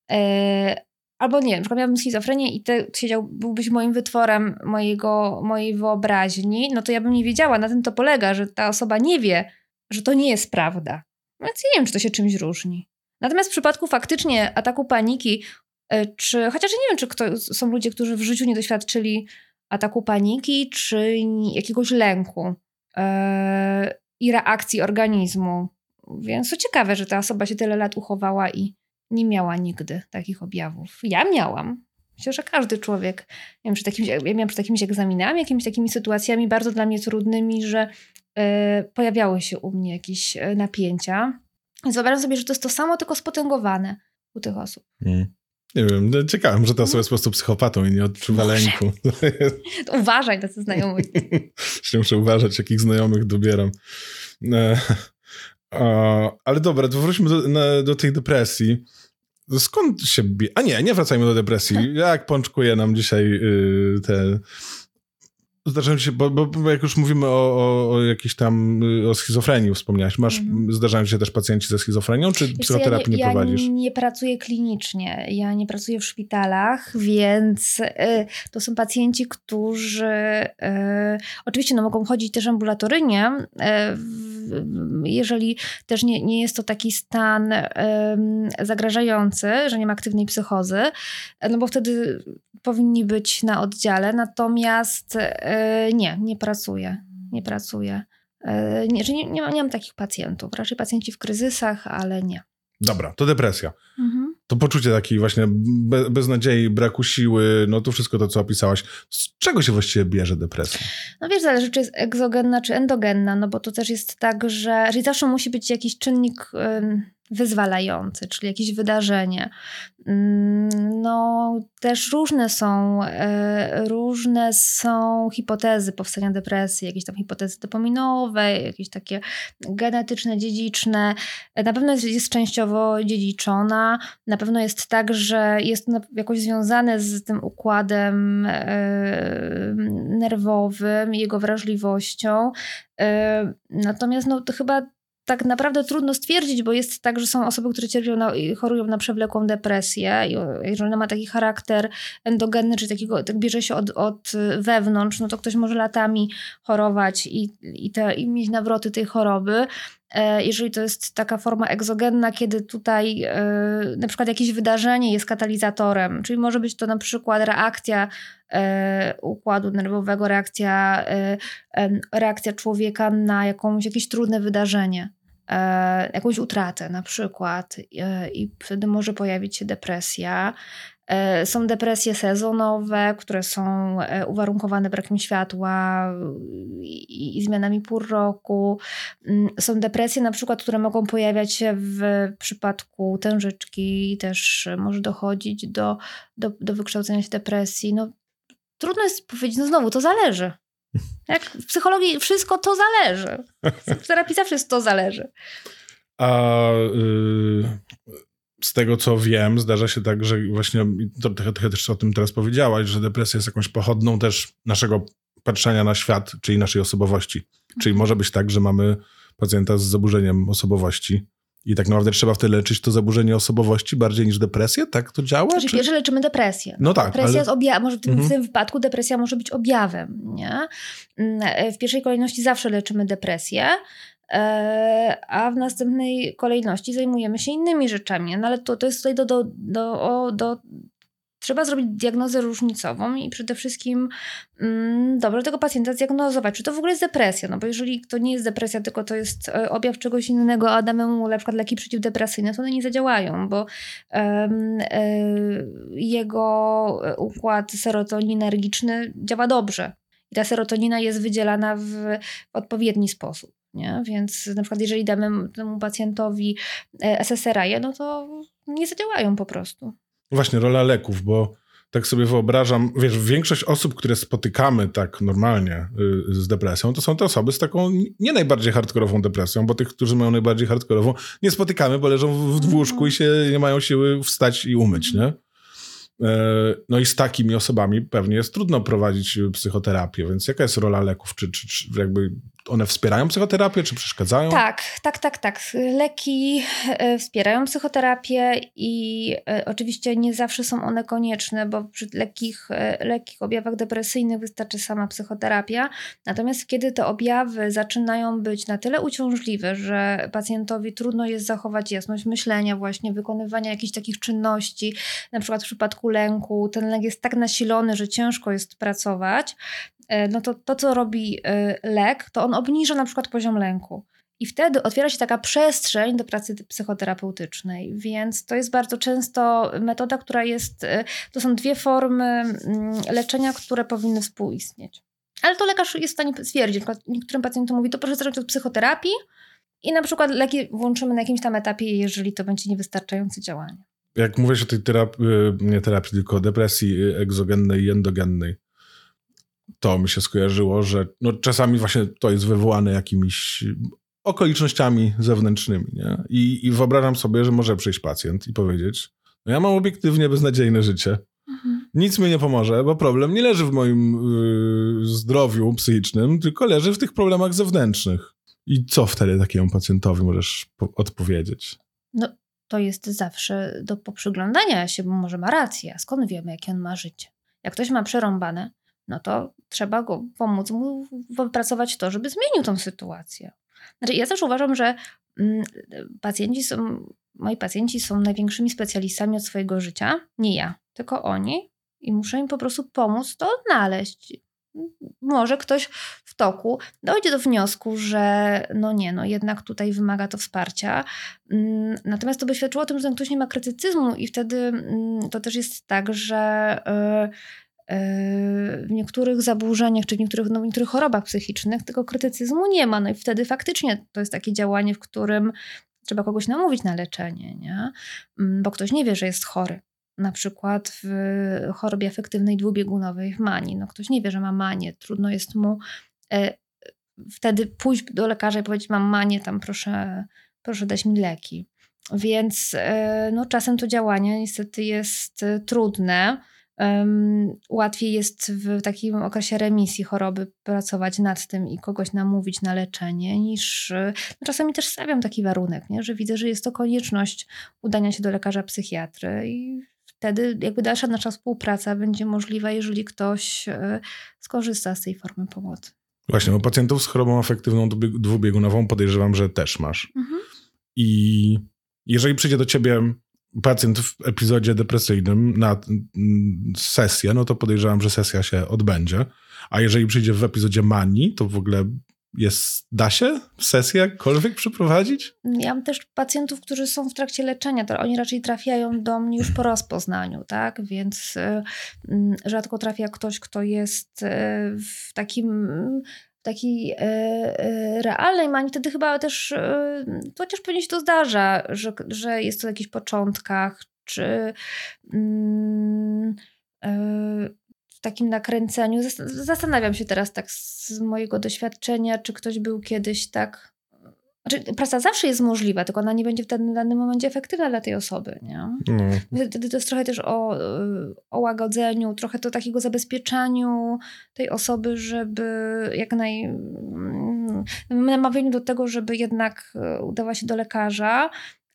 e, albo nie, na przykład miałabym schizofrenię i ty siedział, byłbyś moim wytworem mojego, mojej wyobraźni, no to ja bym nie wiedziała, na tym to polega, że ta osoba nie wie, że to nie jest prawda. Więc ja nie wiem, czy to się czymś różni. Natomiast w przypadku faktycznie ataku paniki, czy chociaż nie wiem, czy kto, są ludzie, którzy w życiu nie doświadczyli ataku paniki, czy jakiegoś lęku yy, i reakcji organizmu. Więc to ciekawe, że ta osoba się tyle lat uchowała i nie miała nigdy takich objawów. Ja miałam. Myślę, że każdy człowiek. Nie wiem, przy takim, ja miałam przy takimiś egzaminami, jakimiś takimi sytuacjami bardzo dla mnie trudnymi, że yy, pojawiały się u mnie jakieś napięcia. Więc wyobrażam sobie, że to jest to samo, tylko spotęgowane u tych osób. Mm. Nie wiem, ciekawym, że ta osoba jest po prostu psychopatą i nie odczuwa Może. lęku. To uważaj na te znajomych. Muszę uważać, jakich znajomych dobieram. E, a, ale dobra, to wróćmy do, na, do tej depresji. Skąd się bie... A nie, nie wracajmy do depresji. Jak pączkuje nam dzisiaj y, te... Zdarzają się, bo, bo jak już mówimy o, o, o jakiejś tam, o schizofrenii wspomniałaś, masz, mm. zdarzają się też pacjenci ze schizofrenią, czy Wiesz, psychoterapii ja nie, nie prowadzisz? Ja nie pracuję klinicznie, ja nie pracuję w szpitalach, więc y, to są pacjenci, którzy y, oczywiście no, mogą chodzić też ambulatoryjnie, y, jeżeli też nie, nie jest to taki stan y, zagrażający, że nie ma aktywnej psychozy, no bo wtedy powinni być na oddziale, natomiast yy, nie, nie pracuję, nie pracuję. Yy, nie, że nie, nie, mam, nie mam takich pacjentów, raczej pacjenci w kryzysach, ale nie. Dobra, to depresja. Mhm. To poczucie takiej właśnie be, beznadziei, braku siły, no to wszystko to, co opisałaś. Z czego się właściwie bierze depresja? No wiesz, zależy, czy jest egzogenna, czy endogenna, no bo to też jest tak, że, że zawsze musi być jakiś czynnik yy, wyzwalający, czyli jakieś wydarzenie. No też różne są, e, różne są hipotezy powstania depresji, jakieś tam hipotezy dopaminowe, jakieś takie genetyczne, dziedziczne. Na pewno jest, jest częściowo dziedziczona, na pewno jest tak, że jest jakoś związane z tym układem e, nerwowym, jego wrażliwością. E, natomiast no to chyba tak naprawdę trudno stwierdzić, bo jest tak, że są osoby, które cierpią na, chorują na przewlekłą depresję i jeżeli ona ma taki charakter endogenny, czyli takiego, tak bierze się od, od wewnątrz, no to ktoś może latami chorować i, i, te, i mieć nawroty tej choroby. Jeżeli to jest taka forma egzogenna, kiedy tutaj na przykład jakieś wydarzenie jest katalizatorem, czyli może być to na przykład reakcja układu nerwowego, reakcja, reakcja człowieka na jakąś, jakieś trudne wydarzenie. e, jakąś utratę na przykład e, i wtedy może pojawić się depresja. E, są depresje sezonowe, które są e, uwarunkowane brakiem światła i, i zmianami pór roku. Są depresje na przykład, które mogą pojawiać się w przypadku tężyczki, też może dochodzić do, do, do wykształcenia się depresji. No, trudno jest powiedzieć, no znowu, to zależy. Jak w psychologii wszystko to zależy. W terapii zawsze to zależy. A y, z tego, co wiem, zdarza się tak, że właśnie, to trochę, trochę też o tym teraz powiedziałaś, że depresja jest jakąś pochodną też naszego patrzenia na świat, czyli naszej osobowości. Czyli może być tak, że mamy pacjenta z zaburzeniem osobowości i tak naprawdę trzeba wtedy leczyć to zaburzenie osobowości bardziej niż depresję? Tak to działa? Znaczy, czy... pierwsze leczymy depresję. No tak. Depresja ale... jest objawem, może w tym, mhm. w tym wypadku depresja może być objawem, nie? W pierwszej kolejności zawsze leczymy depresję, a w następnej kolejności zajmujemy się innymi rzeczami. No ale to, to jest tutaj do, do, do, do... Trzeba zrobić diagnozę różnicową i przede wszystkim mm, dobrze tego pacjenta zdiagnozować, czy to w ogóle jest depresja, no bo jeżeli to nie jest depresja, tylko to jest objaw czegoś innego, a damy mu na przykład leki przeciwdepresyjne, to one nie zadziałają, bo um, y, jego układ serotoninergiczny działa dobrze i ta serotonina jest wydzielana w, w odpowiedni sposób. Nie? Więc na przykład jeżeli damy temu pacjentowi S S R I, no to nie zadziałają po prostu. Właśnie, rola leków, bo tak sobie wyobrażam, wiesz, większość osób, które spotykamy tak normalnie y, z depresją, to są te osoby z taką nie najbardziej hardkorową depresją, bo tych, którzy mają najbardziej hardkorową, nie spotykamy, bo leżą w, w łóżku i się nie mają siły wstać i umyć, nie? No i z takimi osobami pewnie jest trudno prowadzić psychoterapię, więc jaka jest rola leków? Czy, czy, czy jakby one wspierają psychoterapię, czy przeszkadzają? Tak, tak, tak, tak. Leki wspierają psychoterapię i oczywiście nie zawsze są one konieczne, bo przy lekkich, lekkich objawach depresyjnych wystarczy sama psychoterapia. Natomiast kiedy te objawy zaczynają być na tyle uciążliwe, że pacjentowi trudno jest zachować jasność myślenia, właśnie wykonywania jakichś takich czynności, na przykład w przypadku lęku, ten lęk jest tak nasilony, że ciężko jest pracować, no to to, co robi lek, to on obniża na przykład poziom lęku. I wtedy otwiera się taka przestrzeń do pracy psychoterapeutycznej, więc to jest bardzo często metoda, która jest, to są dwie formy leczenia, które powinny współistnieć. Ale to lekarz jest w stanie stwierdzić. Niektórym pacjentom mówi, to proszę zacząć od psychoterapii i na przykład leki włączymy na jakimś tam etapie, jeżeli to będzie niewystarczające działanie. Jak mówisz o tej terapii, nie terapii, tylko depresji egzogennej i endogennej, to mi się skojarzyło, że no czasami właśnie to jest wywołane jakimiś okolicznościami zewnętrznymi, nie? I, i wyobrażam sobie, że może przyjść pacjent i powiedzieć, no ja mam obiektywnie beznadziejne życie, mhm. nic mi nie pomoże, bo problem nie leży w moim yy, zdrowiu psychicznym, tylko leży w tych problemach zewnętrznych. I co wtedy takiemu pacjentowi możesz po- odpowiedzieć? No to jest zawsze do poprzyglądania się, bo może ma rację. Skąd wiemy, jakie on ma życie? Jak ktoś ma przerąbane, no to trzeba go pomóc mu wypracować to, żeby zmienił tą sytuację. Znaczy, ja też uważam, że mm, pacjenci są, moi pacjenci są największymi specjalistami od swojego życia. Nie ja, tylko oni. I muszę im po prostu pomóc to odnaleźć. Może ktoś w toku dojdzie do wniosku, że no nie, no jednak tutaj wymaga to wsparcia. Natomiast to by świadczyło o tym, że ktoś nie ma krytycyzmu i wtedy to też jest tak, że w niektórych zaburzeniach czy w niektórych, no, w niektórych chorobach psychicznych tego krytycyzmu nie ma. No i wtedy faktycznie to jest takie działanie, w którym trzeba kogoś namówić na leczenie, nie? Bo ktoś nie wie, że jest chory. Na przykład w chorobie afektywnej dwubiegunowej, w manii. No ktoś nie wie, że ma manię. Trudno jest mu e, wtedy pójść do lekarza i powiedzieć, mam manię, tam proszę, proszę dać mi leki. Więc e, no, czasem to działanie niestety jest e, trudne. Um, łatwiej jest w takim okresie remisji choroby pracować nad tym i kogoś namówić na leczenie, niż no czasami też stawiam taki warunek, nie? Że widzę, że jest to konieczność udania się do lekarza psychiatry i wtedy jakby dalsza nasza współpraca będzie możliwa, jeżeli ktoś y, skorzysta z tej formy pomocy. Właśnie, bo pacjentów z chorobą afektywną dwubiegunową podejrzewam, że też masz. Mhm. I jeżeli przyjdzie do ciebie pacjent w epizodzie depresyjnym na sesję, no to podejrzewam, że sesja się odbędzie. A jeżeli przyjdzie w epizodzie manii, to w ogóle jest, da się sesję jakkolwiek przeprowadzić? Ja mam też pacjentów, którzy są w trakcie leczenia, to oni raczej trafiają do mnie już po rozpoznaniu, tak? Więc y, rzadko trafia ktoś, kto jest y, w takim... takiej e, e, realnej manii, wtedy chyba też e, chociaż pewnie się to zdarza, że, że jest to w jakichś początkach, czy mm, e, w takim nakręceniu. Zastanawiam się teraz tak z mojego doświadczenia, czy ktoś był kiedyś tak... Znaczy, praca zawsze jest możliwa, tylko ona nie będzie w danym, danym momencie efektywna dla tej osoby, nie? No. Wtedy to jest trochę też o, o łagodzeniu, trochę to takiego zabezpieczaniu tej osoby, żeby jak naj... namawianiu do tego, żeby jednak udała się do lekarza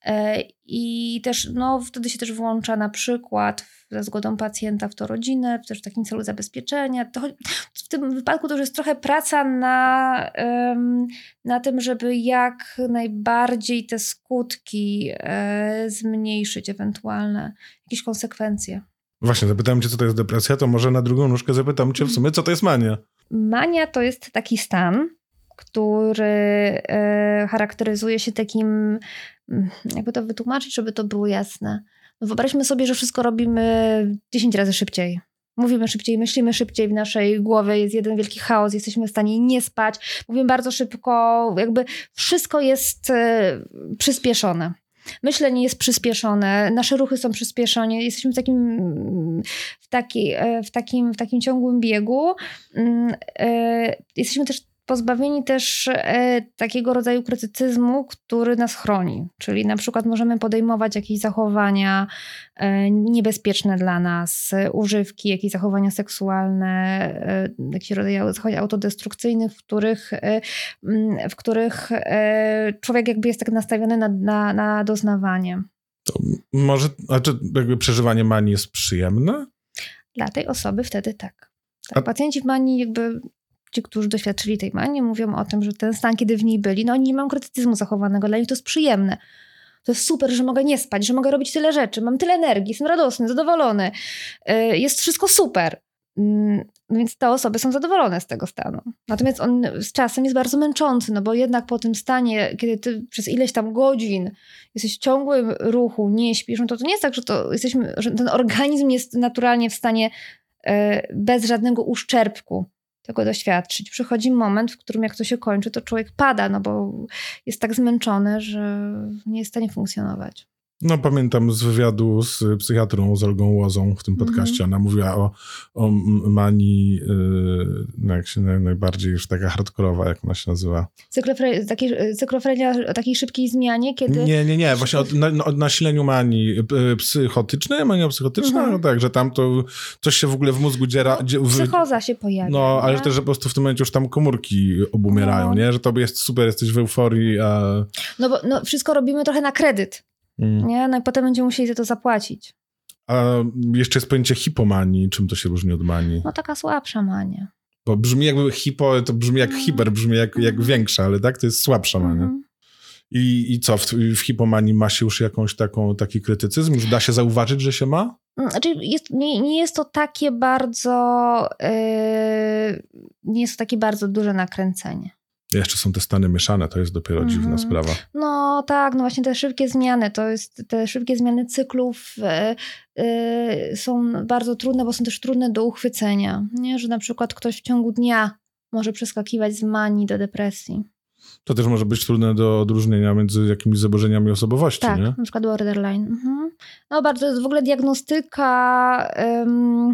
i też, no, wtedy się też włącza na przykład za zgodą pacjenta w to rodzinę, też w takim celu zabezpieczenia. To, w tym wypadku to już jest trochę praca na, na tym, żeby jak najbardziej te skutki zmniejszyć, ewentualne jakieś konsekwencje. Właśnie, zapytałem cię, co to jest depresja, to może na drugą nóżkę zapytam cię w sumie, co to jest mania? Mania to jest taki stan, który charakteryzuje się takim, jakby to wytłumaczyć, żeby to było jasne. Wyobraźmy sobie, że wszystko robimy dziesięć razy szybciej. Mówimy szybciej, myślimy szybciej, w naszej głowie jest jeden wielki chaos, jesteśmy w stanie nie spać, mówimy bardzo szybko, jakby wszystko jest przyspieszone. Myślenie jest przyspieszone, nasze ruchy są przyspieszone, jesteśmy w takim, w, taki, w, takim, w takim ciągłym biegu. Jesteśmy też pozbawieni też e, takiego rodzaju krytycyzmu, który nas chroni. Czyli na przykład możemy podejmować jakieś zachowania e, niebezpieczne dla nas, e, używki, jakieś zachowania seksualne, e, jakieś rodzaje zachowań autodestrukcyjnych, w których, e, w których e, człowiek jakby jest tak nastawiony na, na, na doznawanie. To może, a czy jakby przeżywanie manii jest przyjemne? Dla tej osoby wtedy tak. tak a... Pacjenci w manii jakby... Ci, którzy doświadczyli tej manii, mówią o tym, że ten stan, kiedy w niej byli, no oni nie mają krytycyzmu zachowanego, dla nich to jest przyjemne. To jest super, że mogę nie spać, że mogę robić tyle rzeczy, mam tyle energii, jestem radosny, zadowolony. Jest wszystko super. Więc te osoby są zadowolone z tego stanu. Natomiast on z czasem jest bardzo męczący, no bo jednak po tym stanie, kiedy ty przez ileś tam godzin jesteś w ciągłym ruchu, nie śpisz, no to to nie jest tak, że, to jesteśmy, że ten organizm jest naturalnie w stanie bez żadnego uszczerbku tego doświadczyć. Przychodzi moment, w którym jak to się kończy, to człowiek pada, no bo jest tak zmęczony, że nie jest w stanie funkcjonować. No pamiętam z wywiadu z psychiatrą, z Olgą Łozą w tym podcaście. Mm-hmm. Ona mówiła o, o manii, yy, no jak się naj, najbardziej już taka hardkorowa, jak ona się nazywa. Cyklofre, takie, cyklofrenia o takiej szybkiej zmianie, kiedy... Nie, nie, nie. Właśnie o, na, o nasileniu manii psychotycznej, mania psychotyczna, mm-hmm. no tak, że tam to coś się w ogóle w mózgu dziera... No, psychoza się pojawia. No, ale też, że po prostu w tym momencie już tam komórki obumierają, no. Nie? Że to jest super, jesteś w euforii, a... No bo no, wszystko robimy trochę na kredyt. Mm. Nie? No i potem będziemy musieli za to zapłacić. A jeszcze jest pojęcie hipomanii. Czym to się różni od manii? No taka słabsza mania. Bo brzmi jakby hipo, to brzmi jak mm. hiper, brzmi jak, jak większa, ale tak? To jest słabsza mania. Mm. I, I co? W, w hipomanii ma się już jakąś taką, taki krytycyzm? Już da się zauważyć, że się ma? Znaczy jest, nie, nie jest to takie bardzo yy, nie jest to takie bardzo duże nakręcenie. Jeszcze są te stany mieszane, to jest dopiero mm. dziwna sprawa. No tak, no właśnie te szybkie zmiany, to jest te szybkie zmiany cyklów yy, yy, są bardzo trudne, bo są też trudne do uchwycenia. Nie? Że na przykład ktoś w ciągu dnia może przeskakiwać z manii do depresji. To też może być trudne do odróżnienia między jakimiś zaburzeniami osobowości, tak, nie? Tak, na przykład borderline. Mhm. No bardzo, w ogóle diagnostyka ym,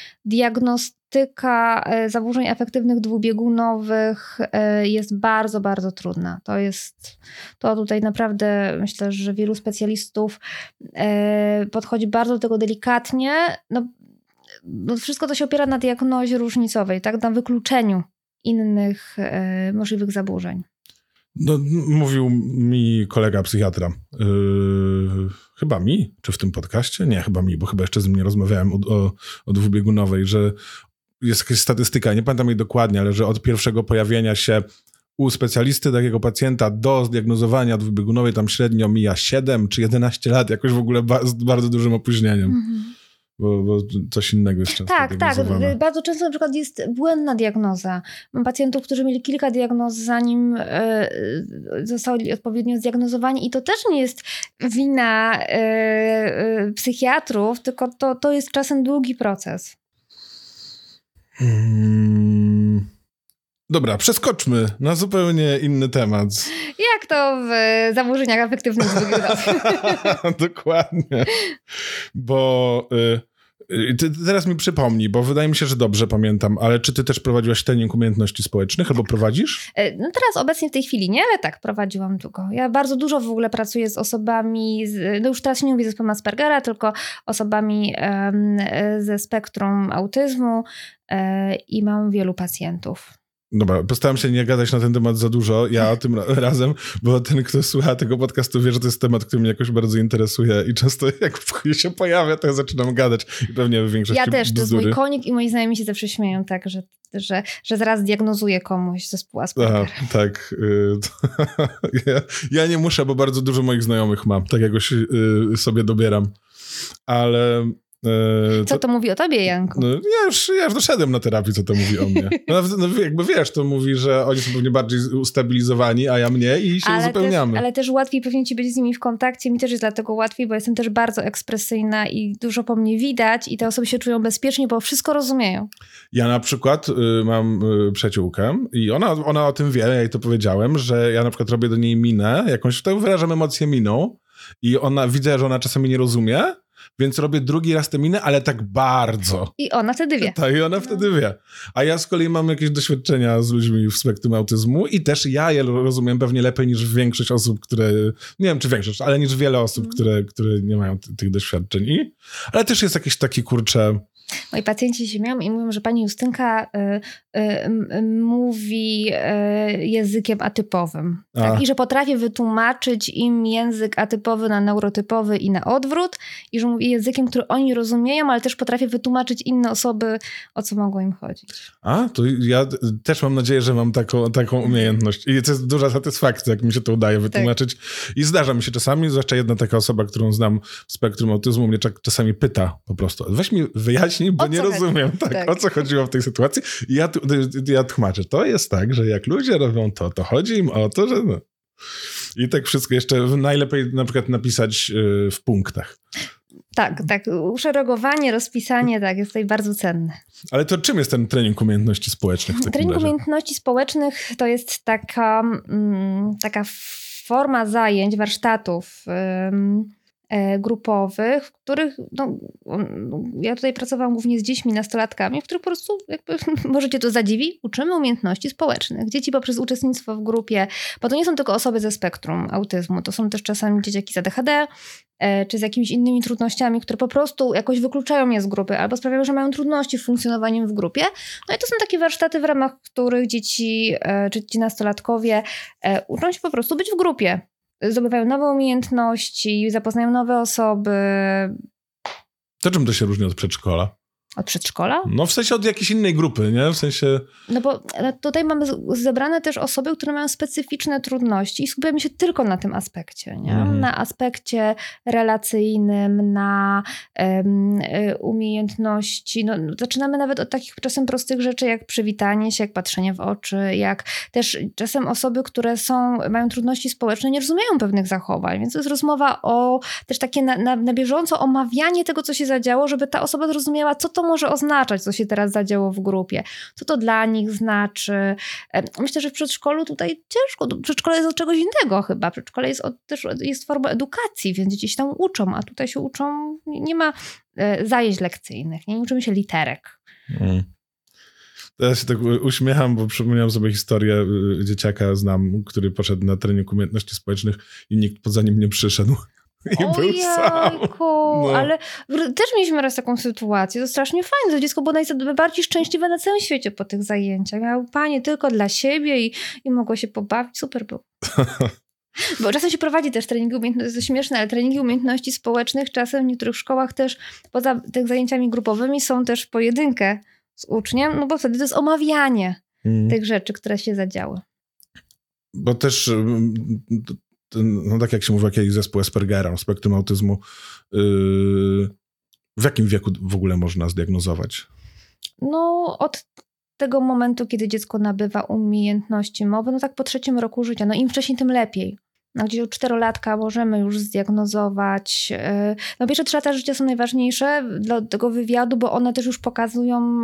diagnostyka y, zaburzeń afektywnych dwubiegunowych y, jest bardzo, bardzo trudna. To jest, to tutaj naprawdę myślę, że wielu specjalistów y, podchodzi bardzo do tego delikatnie. No, no wszystko to się opiera na diagnozie różnicowej, tak? Na wykluczeniu innych y, możliwych zaburzeń. No, mówił mi kolega psychiatra, yy, chyba mi, czy w tym podcaście? Nie, chyba mi, bo chyba jeszcze z nim nie rozmawiałem o, o, o dwubiegunowej, że jest jakaś statystyka, nie pamiętam jej dokładnie, ale że od pierwszego pojawienia się u specjalisty takiego pacjenta do zdiagnozowania dwubiegunowej tam średnio mija siedem czy jedenaście lat, jakoś w ogóle ba- z bardzo dużym opóźnieniem. Mhm. Bo, bo coś innego jest często Tak, tak. diagnozowane. Bardzo często na przykład jest błędna diagnoza. Mam pacjentów, którzy mieli kilka diagnoz, zanim e, zostali odpowiednio zdiagnozowani i to też nie jest wina e, e, psychiatrów, tylko to, to jest czasem długi proces. Hmm. Dobra, przeskoczmy na zupełnie inny temat. Jak to w zaburzeniach afektywnych dwugiej. Dokładnie. Bo y, ty, teraz mi przypomnij, bo wydaje mi się, że dobrze pamiętam, ale czy ty też prowadziłaś trening umiejętności społecznych albo prowadzisz? No teraz obecnie w tej chwili nie, ale tak, prowadziłam długo. Ja bardzo dużo w ogóle pracuję z osobami, z, no już teraz nie mówię z zespołem Aspergera, tylko osobami um, ze spektrum autyzmu um, i mam wielu pacjentów. Dobra, postaram się nie gadać na ten temat za dużo, ja tym razem, bo ten, kto słucha tego podcastu, wie, że to jest temat, który mnie jakoś bardzo interesuje i często jak się pojawia, to ja zaczynam gadać i pewnie w większości Ja też, bzdury. to jest mój konik i moi znajomi się zawsze śmieją tak, że, że, że zaraz diagnozuję komuś zespół Aspergera. Aha, tak. Y, to, ja, ja nie muszę, bo bardzo dużo moich znajomych mam, tak jakoś y, sobie dobieram, ale... Co to mówi o tobie, Janku? No, ja, już, ja już doszedłem na terapii, co to mówi o mnie. No, no, jakby wiesz, to mówi, że oni są pewnie bardziej ustabilizowani, a ja mnie i się ale uzupełniamy. Też, ale też łatwiej pewnie ci być z nimi w kontakcie. Mi też jest dlatego łatwiej, bo jestem też bardzo ekspresyjna i dużo po mnie widać i te osoby się czują bezpiecznie, bo wszystko rozumieją. Ja na przykład y, mam y, przyjaciółkę i ona, ona o tym wie, ja jej to powiedziałem, że ja na przykład robię do niej minę, jakąś, tutaj wyrażam emocję miną i ona, widzę, że ona czasami nie rozumie, więc robię drugi raz tę minę, ale tak bardzo. I ona wtedy wie. Tak, i ona wtedy wie. A ja z kolei mam jakieś doświadczenia z ludźmi w spektrum autyzmu i też ja je rozumiem pewnie lepiej niż większość osób, które... Nie wiem, czy większość, ale niż wiele osób, mm. które, które nie mają t- tych doświadczeń. I, ale też jest jakiś taki, kurczę... Moi pacjenci się śmieją i mówią, że pani Justynka y, y, y, mówi y, językiem atypowym. Tak? I że potrafię wytłumaczyć im język atypowy na neurotypowy i na odwrót. I że mówi językiem, który oni rozumieją, ale też potrafię wytłumaczyć inne osoby, o co mogło im chodzić. A, to ja też mam nadzieję, że mam taką, taką umiejętność. I to jest duża satysfakcja, jak mi się to udaje wytłumaczyć. Tak. I zdarza mi się czasami, zwłaszcza jedna taka osoba, którą znam w spektrum autyzmu, mnie czasami pyta po prostu, weź mi wyjaśnij, bo nie rozumiem, tak, tak, o co chodziło w tej sytuacji. I ja, ja tłumaczę, to jest tak, że jak ludzie robią to, to chodzi im o to, że no. I tak wszystko jeszcze najlepiej na przykład napisać yy, w punktach. Tak, tak. Uszeregowanie, rozpisanie, tak, jest tutaj bardzo cenne. Ale to czym jest ten trening umiejętności społecznych w takim Trening razie? umiejętności społecznych to jest taka, mm, taka forma zajęć, warsztatów ym, grupowych, w których no, ja tutaj pracowałam głównie z dziećmi, nastolatkami, w których po prostu jakby, możecie to zadziwi, uczymy umiejętności społecznych. Dzieci poprzez uczestnictwo w grupie, bo to nie są tylko osoby ze spektrum autyzmu, to są też czasami dzieciaki z A D H D, czy z jakimiś innymi trudnościami, które po prostu jakoś wykluczają je z grupy albo sprawiają, że mają trudności w funkcjonowaniu w grupie. No i to są takie warsztaty, w ramach których dzieci czy ci nastolatkowie uczą się po prostu być w grupie. Zdobywają nowe umiejętności, zapoznają nowe osoby. To czym to się różni od przedszkola? Od przedszkola? No w sensie od jakiejś innej grupy, nie? W sensie... No bo tutaj mamy zebrane też osoby, które mają specyficzne trudności i skupiamy się tylko na tym aspekcie, nie? Mm. Na aspekcie relacyjnym, na um, umiejętności. No, zaczynamy nawet od takich czasem prostych rzeczy, jak przywitanie się, jak patrzenie w oczy, jak też czasem osoby, które są, mają trudności społeczne, nie rozumieją pewnych zachowań, więc to jest rozmowa o też takie na, na, na bieżąco omawianie tego, co się zadziało, żeby ta osoba zrozumiała, co to może oznaczać, co się teraz zadziało w grupie, co to dla nich znaczy. Myślę, że w przedszkolu tutaj ciężko, przedszkole jest od czegoś innego chyba, przedszkole jest od, też jest formą edukacji, więc dzieci się tam uczą, a tutaj się uczą, nie ma zajęć lekcyjnych, nie uczymy się literek. Hmm. Teraz się tak uśmiecham, bo przypomniałem sobie historię dzieciaka, znam, który poszedł na trening umiejętności społecznych i nikt poza nim nie przyszedł. I o był sam. No. Ale też mieliśmy raz taką sytuację. To strasznie fajne. To dziecko było najbardziej szczęśliwe na całym świecie po tych zajęciach. Miało panie tylko dla siebie i, i mogło się pobawić. Super było. Bo czasem się prowadzi też treningi umiejętności, to jest śmieszne, ale treningi umiejętności społecznych czasem w niektórych szkołach też poza tych zajęciami grupowymi są też w pojedynkę z uczniem, no bo wtedy to jest omawianie hmm. tych rzeczy, które się zadziały. Bo też... No tak jak się mówi, jakiś zespół Aspergera, spektrum autyzmu, yy, W jakim wieku w ogóle można zdiagnozować? No od tego momentu, kiedy dziecko nabywa umiejętności mowy, no tak po trzecim roku życia. No im wcześniej, tym lepiej. No gdzieś od czterolatka możemy już zdiagnozować. No pierwsze trzy lata życia są najważniejsze dla tego wywiadu, bo one też już pokazują,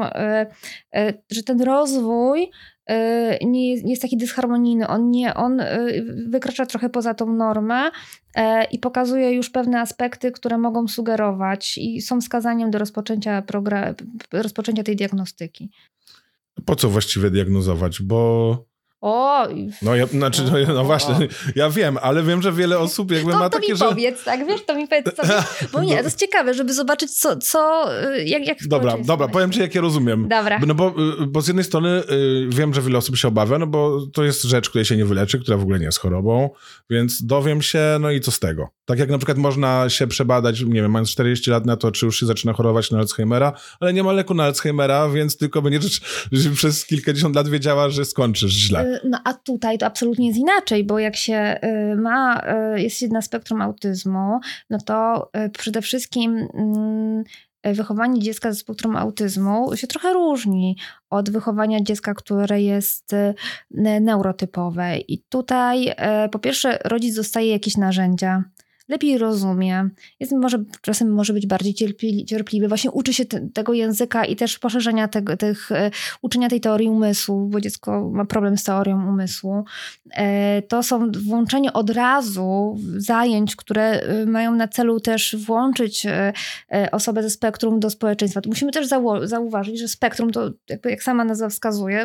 że ten rozwój nie jest, nie jest taki dysharmonijny. On, nie, on wykracza trochę poza tą normę i pokazuje już pewne aspekty, które mogą sugerować i są wskazaniem do rozpoczęcia, program, rozpoczęcia tej diagnostyki. Po co właściwie diagnozować? Bo... O, no, ja, znaczy, no, no właśnie, ja wiem, ale wiem, że wiele osób jakby to, ma to takie, mi że... powiedz, tak, wiesz, to mi powiedz, co, bo nie, to jest ciekawe, żeby zobaczyć, co, co jak, jak Dobra, dobra, powiem ci, jak ja rozumiem. Dobra. No bo, bo z jednej strony y, wiem, że wiele osób się obawia, no bo to jest rzecz, której się nie wyleczy, która w ogóle nie jest chorobą, więc dowiem się, no i co z tego? Tak jak na przykład można się przebadać, nie wiem, mając czterdzieści lat na to, czy już się zaczyna chorować na Alzheimera, ale nie ma leku na Alzheimera, więc tylko będziesz że przez kilkadziesiąt lat wiedziała, że skończysz źle. No a tutaj to absolutnie jest inaczej, bo jak się ma, jest jedna spektrum autyzmu, no to przede wszystkim wychowanie dziecka ze spektrum autyzmu się trochę różni od wychowania dziecka, które jest neurotypowe. I tutaj po pierwsze rodzic dostaje jakieś narzędzia, lepiej rozumie, jest, może, czasem może być bardziej cierpli, cierpliwy, właśnie uczy się te, tego języka i też poszerzenia tego, tych, uczenia tej teorii umysłu, bo dziecko ma problem z teorią umysłu. To są włączenie od razu zajęć, które mają na celu też włączyć osobę ze spektrum do społeczeństwa. Musimy też zało- zauważyć, że spektrum to, jakby jak sama nazwa wskazuje,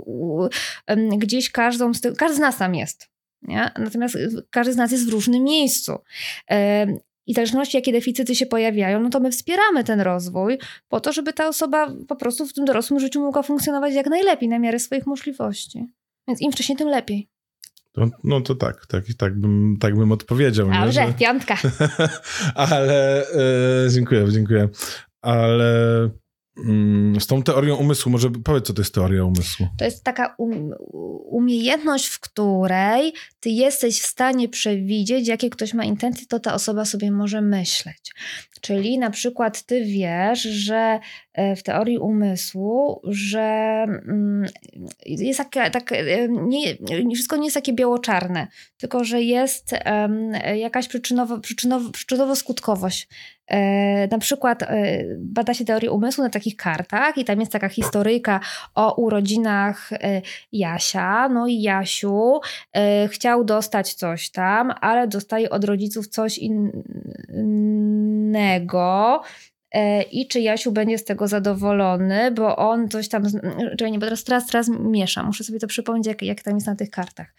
gdzieś każdą z tych, każdy z nas tam jest. Nie? Natomiast każdy z nas jest w różnym miejscu. I w zależności jakie deficyty się pojawiają, no to my wspieramy ten rozwój po to, żeby ta osoba po prostu w tym dorosłym życiu mogła funkcjonować jak najlepiej, na miarę swoich możliwości. Więc im wcześniej, tym lepiej. To, no to tak, tak, tak, bym, tak bym odpowiedział. Dobrze, że... piątka. Ale e, dziękuję, dziękuję. Ale mm, z tą teorią umysłu, może powiedz, co to jest teoria umysłu? To jest taka um, umiejętność, w której ty jesteś w stanie przewidzieć, jakie ktoś ma intencje, to ta osoba sobie może myśleć. Czyli na przykład ty wiesz, że w teorii umysłu, że jest takie, tak, nie, wszystko nie jest takie biało-czarne, tylko że jest um, jakaś przyczynowo, przyczynowo, przyczynowo-skutkowość. E, na przykład e, bada się teorię umysłu na takich kartach i tam jest taka historyjka o urodzinach e, Jasia. No i Jasiu e, chciał dostać coś tam, ale dostaje od rodziców coś innego. I czy Jasiu będzie z tego zadowolony, bo on coś tam... Czekaj, nie, bo teraz, teraz, teraz mieszam. Muszę sobie to przypomnieć, jak, jak tam jest na tych kartach.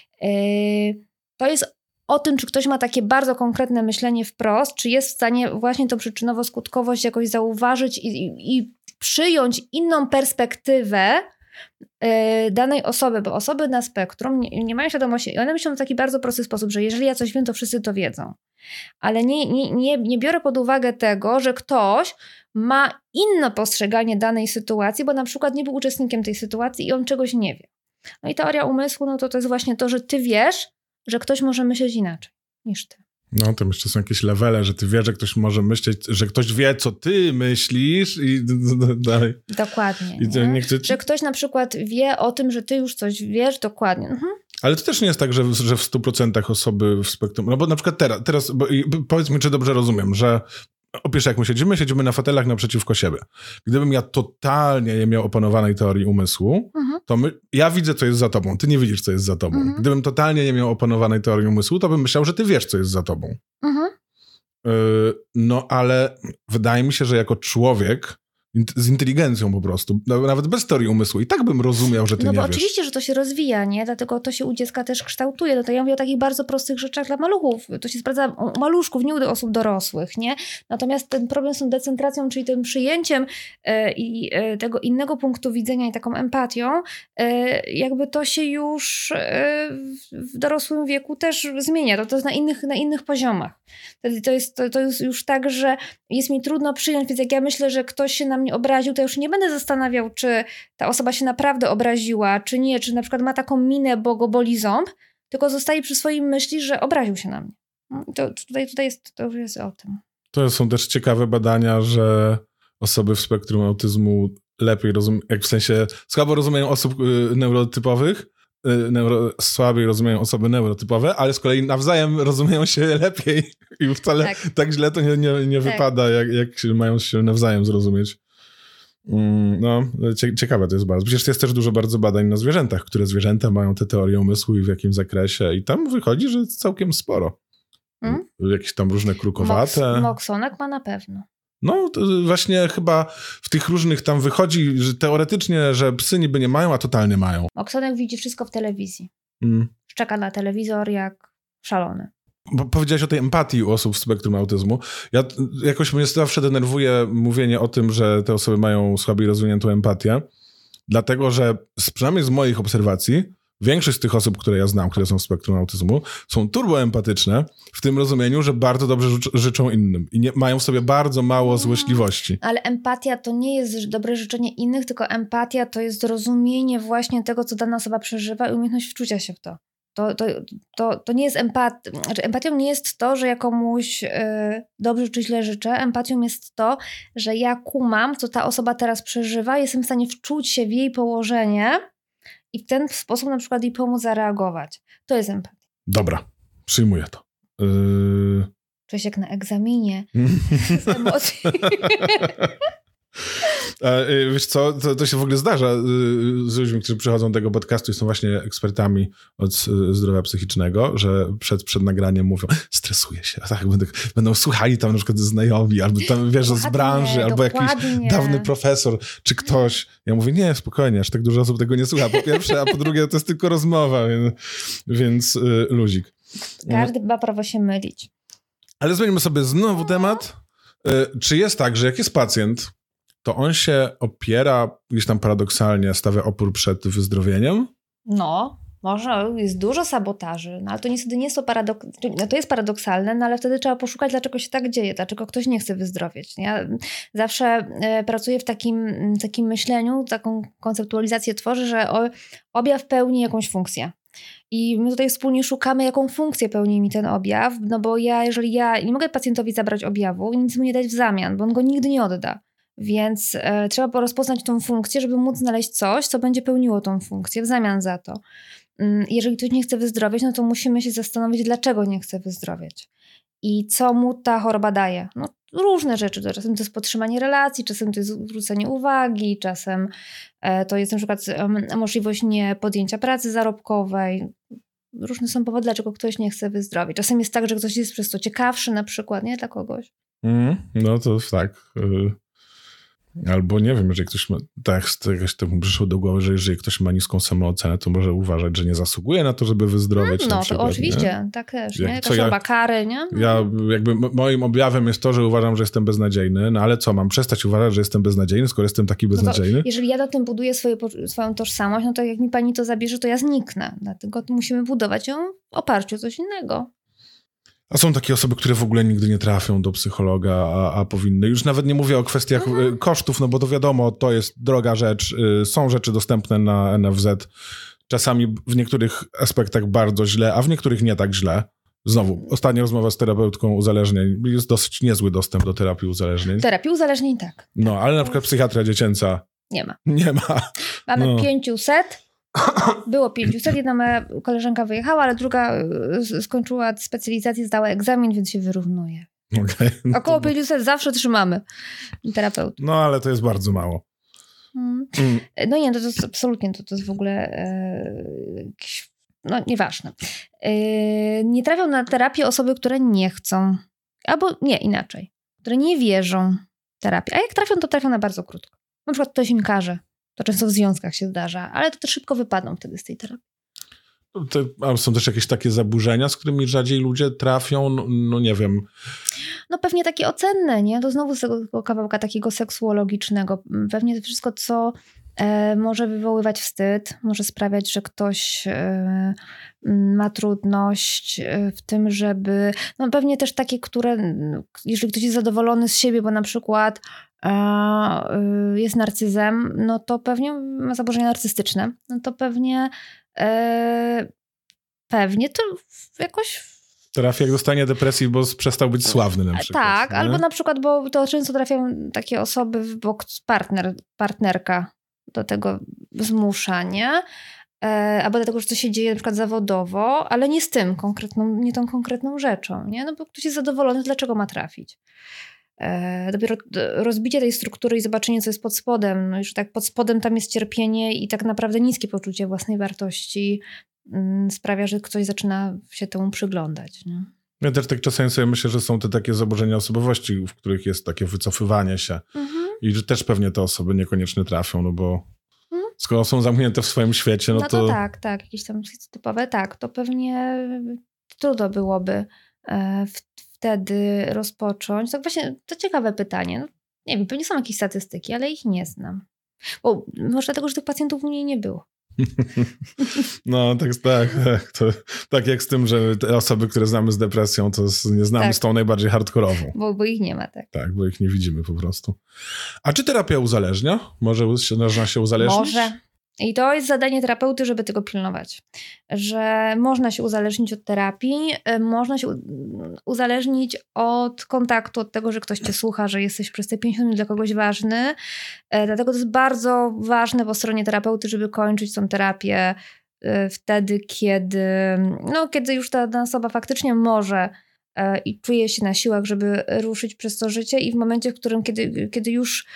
To jest o tym, czy ktoś ma takie bardzo konkretne myślenie wprost, czy jest w stanie właśnie tą przyczynowo-skutkowość jakoś zauważyć i, i, i przyjąć inną perspektywę danej osoby, bo osoby na spektrum nie, nie mają świadomości i one myślą w taki bardzo prosty sposób, że jeżeli ja coś wiem, to wszyscy to wiedzą. Ale nie, nie, nie, nie biorę pod uwagę tego, że ktoś ma inne postrzeganie danej sytuacji, bo na przykład nie był uczestnikiem tej sytuacji i on czegoś nie wie. No i teoria umysłu, no to to jest właśnie to, że ty wiesz, że ktoś może myśleć inaczej niż ty. No, to jeszcze są jakieś levele, że ty wiesz, że ktoś może myśleć, że ktoś wie, co ty myślisz i dalej. Dokładnie. I nie? Nie chcę... Że ktoś na przykład wie o tym, że ty już coś wiesz, dokładnie. Mhm. Ale to też nie jest tak, że, że w stu procentach osoby w spektrum... No bo na przykład teraz, teraz bo, powiedz mi, czy dobrze rozumiem, że opisz, jak my siedzimy, siedzimy na fotelach naprzeciwko siebie. Gdybym ja totalnie nie miał opanowanej teorii umysłu, mhm. to my, ja widzę, co jest za tobą, ty nie widzisz, co jest za tobą. Mhm. Gdybym totalnie nie miał opanowanej teorii umysłu, to bym myślał, że ty wiesz, co jest za tobą. Mhm. Yy, no ale wydaje mi się, że jako człowiek z inteligencją po prostu, nawet bez teorii umysłu. I tak bym rozumiał, że ty no nie bo wiesz. Oczywiście, że to się rozwija, nie? Dlatego to się u dziecka też kształtuje. No to ja mówię o takich bardzo prostych rzeczach dla maluchów. To się sprawdza u maluszków, nie u osób dorosłych, nie? Natomiast ten problem z tą decentracją, czyli tym przyjęciem e, i e, tego innego punktu widzenia i taką empatią, e, jakby to się już e, w dorosłym wieku też zmienia. To, to jest na innych, na innych poziomach. To, to, jest, to, to jest już tak, że jest mi trudno przyjąć, więc jak ja myślę, że ktoś się na mnie obraził, to już nie będę zastanawiał, czy ta osoba się naprawdę obraziła, czy nie, czy na przykład ma taką minę, bo go boli ząb, tylko zostaje przy swoim myśli, że obraził się na mnie. To tutaj, tutaj jest, to już jest o tym. To są też ciekawe badania, że osoby w spektrum autyzmu lepiej rozumieją, jak w sensie słabo rozumieją osób y, neurotypowych, y, neuro, słabiej rozumieją osoby neurotypowe, ale z kolei nawzajem rozumieją się lepiej i wcale tak, tak źle to nie, nie, nie tak. wypada, jak, jak mają się nawzajem zrozumieć. Mm, no, ciekawe to jest bardzo. Przecież jest też dużo bardzo badań na zwierzętach, które zwierzęta mają te teorie umysłu i w jakim zakresie i tam wychodzi, że całkiem sporo. Hmm? Jakieś tam różne krukowate. Moks, Moksonek ma na pewno. No, właśnie chyba w tych różnych tam wychodzi, że teoretycznie, że psy niby nie mają, a totalnie mają. Moksonek widzi wszystko w telewizji. Mm. Szczeka na telewizor jak szalony. Bo powiedziałeś o tej empatii u osób w spektrum autyzmu. Ja jakoś mnie zawsze denerwuje mówienie o tym, że te osoby mają słabiej rozwiniętą empatię, dlatego że przynajmniej z moich obserwacji większość z tych osób, które ja znam, które są w spektrum autyzmu, są turboempatyczne w tym rozumieniu, że bardzo dobrze życzą innym i nie, mają w sobie bardzo mało złośliwości. Ale empatia to nie jest dobre życzenie innych, tylko empatia to jest zrozumienie właśnie tego, co dana osoba przeżywa i umiejętność wczucia się w to. To, to, to, to nie jest empatia. Znaczy, empatią nie jest to, że ja komuś yy, dobrze czy źle życzę. Empatią jest to, że ja kumam, co ta osoba teraz przeżywa, jestem w stanie wczuć się w jej położenie i w ten sposób na przykład jej pomóc zareagować. To jest empatia. Dobra, przyjmuję to. Yy... Czuję się jak na egzaminie z emocji. A, wiesz co, to, to się w ogóle zdarza z ludźmi, którzy przychodzą do tego podcastu i są właśnie ekspertami od zdrowia psychicznego, że przed, przed nagraniem mówią, stresuję się, tak, będą, będą słuchali tam na przykład znajomi, albo tam wiesz, z branży, albo jakiś dawny profesor, czy ktoś. Ja mówię, nie, spokojnie, aż tak dużo osób tego nie słucha, po pierwsze, a po drugie to jest tylko rozmowa, więc, więc y, luzik. Każdy ma prawo się mylić. Ale zmienimy sobie znowu temat. Y, czy jest tak, że jak jest pacjent, to on się opiera, gdzieś tam paradoksalnie stawia opór przed wyzdrowieniem? No, może, jest dużo sabotaży, no ale to niestety nie jest to paradok... no to jest paradoksalne, no ale wtedy trzeba poszukać, dlaczego się tak dzieje, dlaczego ktoś nie chce wyzdrowieć. Ja zawsze e, pracuję w takim, takim myśleniu, taką konceptualizację tworzę, że o, objaw pełni jakąś funkcję. I my tutaj wspólnie szukamy, jaką funkcję pełni mi ten objaw, no bo ja, jeżeli ja nie mogę pacjentowi zabrać objawu i nic mu nie dać w zamian, bo on go nigdy nie odda. Więc e, trzeba rozpoznać tą funkcję, żeby móc znaleźć coś, co będzie pełniło tą funkcję w zamian za to. Mm, jeżeli ktoś nie chce wyzdrowieć, no to musimy się zastanowić, dlaczego nie chce wyzdrowieć. I co mu ta choroba daje. No, różne rzeczy. Czasem to jest podtrzymanie relacji, czasem to jest zwrócenie uwagi, czasem e, to jest na przykład e, możliwość nie podjęcia pracy zarobkowej. Różne są powody, dlaczego ktoś nie chce wyzdrowieć. Czasem jest tak, że ktoś jest przez to ciekawszy na przykład, nie? Dla kogoś. Mm, no to tak... Y- Albo nie wiem, jeżeli ktoś ma, tak, jakaś to mi przyszło do głowy, że jeżeli ktoś ma niską samoocenę, to może uważać, że nie zasługuje na to, żeby wyzdrowieć. No, no przykład, to oczywiście, nie? tak też, Jak, nie? Jakaś ja, kary, nie? Ja jakby moim objawem jest to, że uważam, że jestem beznadziejny, no ale co, mam przestać uważać, że jestem beznadziejny, skoro jestem taki beznadziejny? No to, jeżeli ja na tym buduję swoje, swoją tożsamość, no to jak mi pani to zabierze, to ja zniknę. Dlatego musimy budować ją w oparciu o coś innego. A są takie osoby, które w ogóle nigdy nie trafią do psychologa, a, a powinny. Już nawet nie mówię o kwestiach mhm. kosztów, no bo to wiadomo, to jest droga rzecz. Są rzeczy dostępne na N F Z. Czasami w niektórych aspektach bardzo źle, a w niektórych nie tak źle. Znowu, ostatnia rozmowa z terapeutką uzależnień. Jest dosyć niezły dostęp do terapii uzależnień. Terapii uzależnień tak. No, ale na przykład psychiatria dziecięca nie ma. Nie ma. Mamy no. pięćset. Było pięćset, jedna moja koleżanka wyjechała, ale druga skończyła specjalizację, zdała egzamin, więc się wyrównuje. Okay. Około pięćset zawsze trzymamy terapeutów. No, ale to jest bardzo mało. Hmm. Mm. No nie, to, to jest absolutnie, to, to jest w ogóle e, jakieś, no nieważne. E, nie trafią na terapię osoby, które nie chcą. Albo nie, inaczej. Które nie wierzą w terapię. A jak trafią, to trafią na bardzo krótko. Na przykład ktoś im każe. To często w związkach się zdarza, ale to też szybko wypadną wtedy z tej terapii. To, a są też jakieś takie zaburzenia, z którymi rzadziej ludzie trafią? No, no nie wiem. No pewnie takie ocenne, nie? To znowu z tego kawałka takiego seksuologicznego. Pewnie wszystko, co e, może wywoływać wstyd, może sprawiać, że ktoś e, ma trudność w tym, żeby... No pewnie też takie, które... Jeżeli ktoś jest zadowolony z siebie, bo na przykład jest narcyzem, no to pewnie ma zaburzenia narcystyczne, no to pewnie e, pewnie to jakoś Trafia jak dostanie depresji, bo przestał być sławny na przykład. Tak, nie? albo na przykład, bo to często trafiają takie osoby w bok partner, partnerka do tego zmusza, nie? E, albo dlatego, że to się dzieje na przykład zawodowo, ale nie z tym konkretną, nie tą konkretną rzeczą, nie? No bo ktoś jest zadowolony, dlaczego ma trafić? E, dopiero rozbicie tej struktury i zobaczenie, co jest pod spodem, no już tak pod spodem tam jest cierpienie i tak naprawdę niskie poczucie własnej wartości mm, sprawia, że ktoś zaczyna się temu przyglądać, nie? Ja też tak czasami sobie myślę, że są te takie zaburzenia osobowości, w których jest takie wycofywanie się mhm. i że też pewnie te osoby niekoniecznie trafią, no bo mhm. skoro są zamknięte w swoim świecie, no, no to... No to tak, tak, jakieś tam typowe, tak, to pewnie trudno byłoby e, w, wtedy rozpocząć. Tak właśnie, to ciekawe pytanie. No, nie wiem, pewnie są jakieś statystyki, ale ich nie znam. Bo może dlatego, że tych pacjentów u mnie nie było. No tak, tak, tak. To, tak jak z tym, że te osoby, które znamy z depresją, to nie znamy tak. z tą najbardziej hardkorową. Bo, bo ich nie ma, tak. Tak, bo ich nie widzimy po prostu. A czy terapia uzależnia? Może można się uzależnić? Może. I to jest zadanie terapeuty, żeby tego pilnować. Że można się uzależnić od terapii, można się uzależnić od kontaktu, od tego, że ktoś cię słucha, że jesteś przez te pięćdziesiąt minut dla kogoś ważny. Dlatego to jest bardzo ważne po stronie terapeuty, żeby kończyć tą terapię wtedy, kiedy, no, kiedy już ta, ta osoba faktycznie może i czuje się na siłach, żeby ruszyć przez to życie i w momencie, w którym kiedy, kiedy już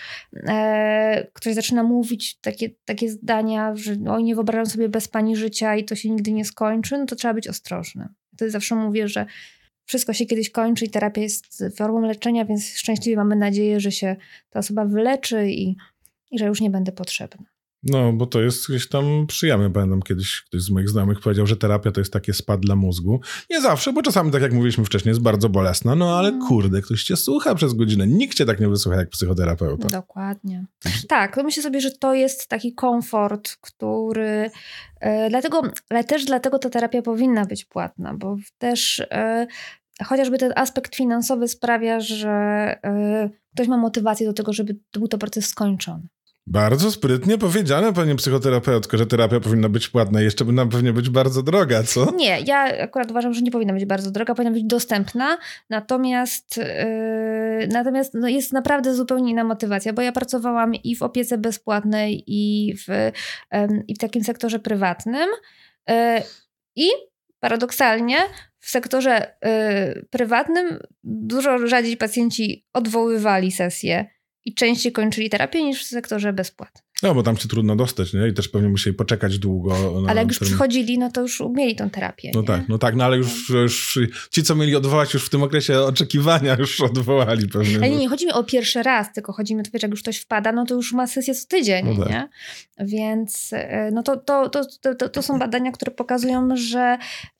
e, ktoś zaczyna mówić takie, takie zdania, że oj, nie wyobrażam sobie bez pani życia i to się nigdy nie skończy, no to trzeba być ostrożny. To zawsze mówię, że wszystko się kiedyś kończy i terapia jest formą leczenia, więc szczęśliwie mamy nadzieję, że się ta osoba wyleczy i, i że już nie będę potrzebna. No, bo to jest gdzieś tam przyjemne. Pamiętam kiedyś ktoś z moich znajomych powiedział, że terapia to jest takie spa dla mózgu. Nie zawsze, bo czasami, tak jak mówiliśmy wcześniej, jest bardzo bolesna, no ale kurde, ktoś cię słucha przez godzinę. Nikt cię tak nie wysłucha jak psychoterapeuta. Dokładnie. Tak, to myślę sobie, że to jest taki komfort, który... Yy, dlatego, ale też dlatego ta terapia powinna być płatna, bo też... Yy, Chociażby ten aspekt finansowy sprawia, że yy, ktoś ma motywację do tego, żeby był to proces skończony. Bardzo sprytnie powiedziane, pani psychoterapeutko, że terapia powinna być płatna i jeszcze powinna pewnie być bardzo droga, co? Nie, ja akurat uważam, że nie powinna być bardzo droga, powinna być dostępna, natomiast, yy, natomiast no jest naprawdę zupełnie inna motywacja, bo ja pracowałam i w opiece bezpłatnej i w, yy, i w takim sektorze prywatnym yy, i paradoksalnie w sektorze yy, prywatnym dużo rzadziej pacjenci odwoływali sesje i częściej kończyli terapię niż w sektorze bezpłatnym. No, bo tam się trudno dostać, nie? I też pewnie musieli poczekać długo. Ale jak już którym... przychodzili, no to już mieli tą terapię. No nie? tak, no tak, no ale już, już ci, co mieli odwołać już w tym okresie oczekiwania, już odwołali pewnie. Ale nie, nie chodzi mi o pierwszy raz, tylko chodzi mi o to, wiesz, jak już ktoś wpada, no to już ma sesję co tydzień, no tak. Nie? Więc no to, to, to, to, to są badania, które pokazują, że,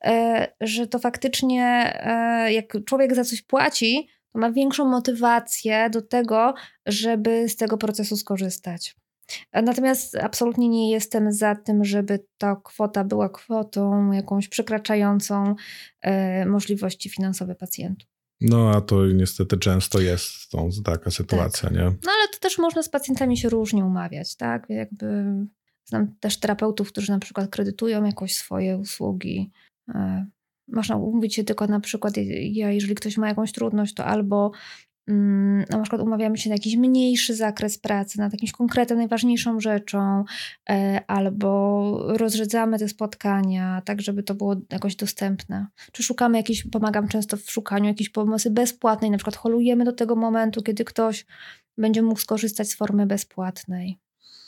że to faktycznie jak człowiek za coś płaci, to ma większą motywację do tego, żeby z tego procesu skorzystać. Natomiast absolutnie nie jestem za tym, żeby ta kwota była kwotą jakąś przekraczającą e, możliwości finansowe pacjentów. No a to niestety często jest tą, taka sytuacja, tak. Nie? No ale to też można z pacjentami się różnie umawiać, tak? Jakby znam też terapeutów, którzy na przykład kredytują jakoś swoje usługi. E, Można umówić się tylko na przykład, ja, jeżeli ktoś ma jakąś trudność, to albo mm, na przykład umawiamy się na jakiś mniejszy zakres pracy, nad jakimś konkretną, najważniejszą rzeczą, e, albo rozrzedzamy te spotkania, tak żeby to było jakoś dostępne. Czy szukamy jakiejś, pomagam często w szukaniu jakiejś pomocy bezpłatnej, na przykład holujemy do tego momentu, kiedy ktoś będzie mógł skorzystać z formy bezpłatnej.